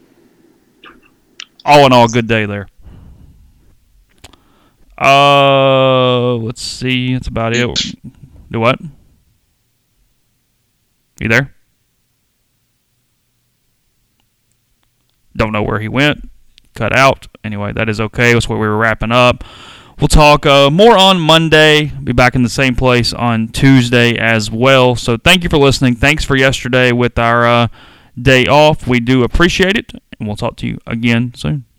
all in all, good day there. Uh, let's see. That's about it. Do what? You there? Don't know where he went. Cut out. Anyway, that is okay. That's what we were wrapping up. We'll talk uh, more on Monday. Be back in the same place on Tuesday as well. So thank you for listening. Thanks for yesterday with our uh, day off. We do appreciate it, and we'll talk to you again soon.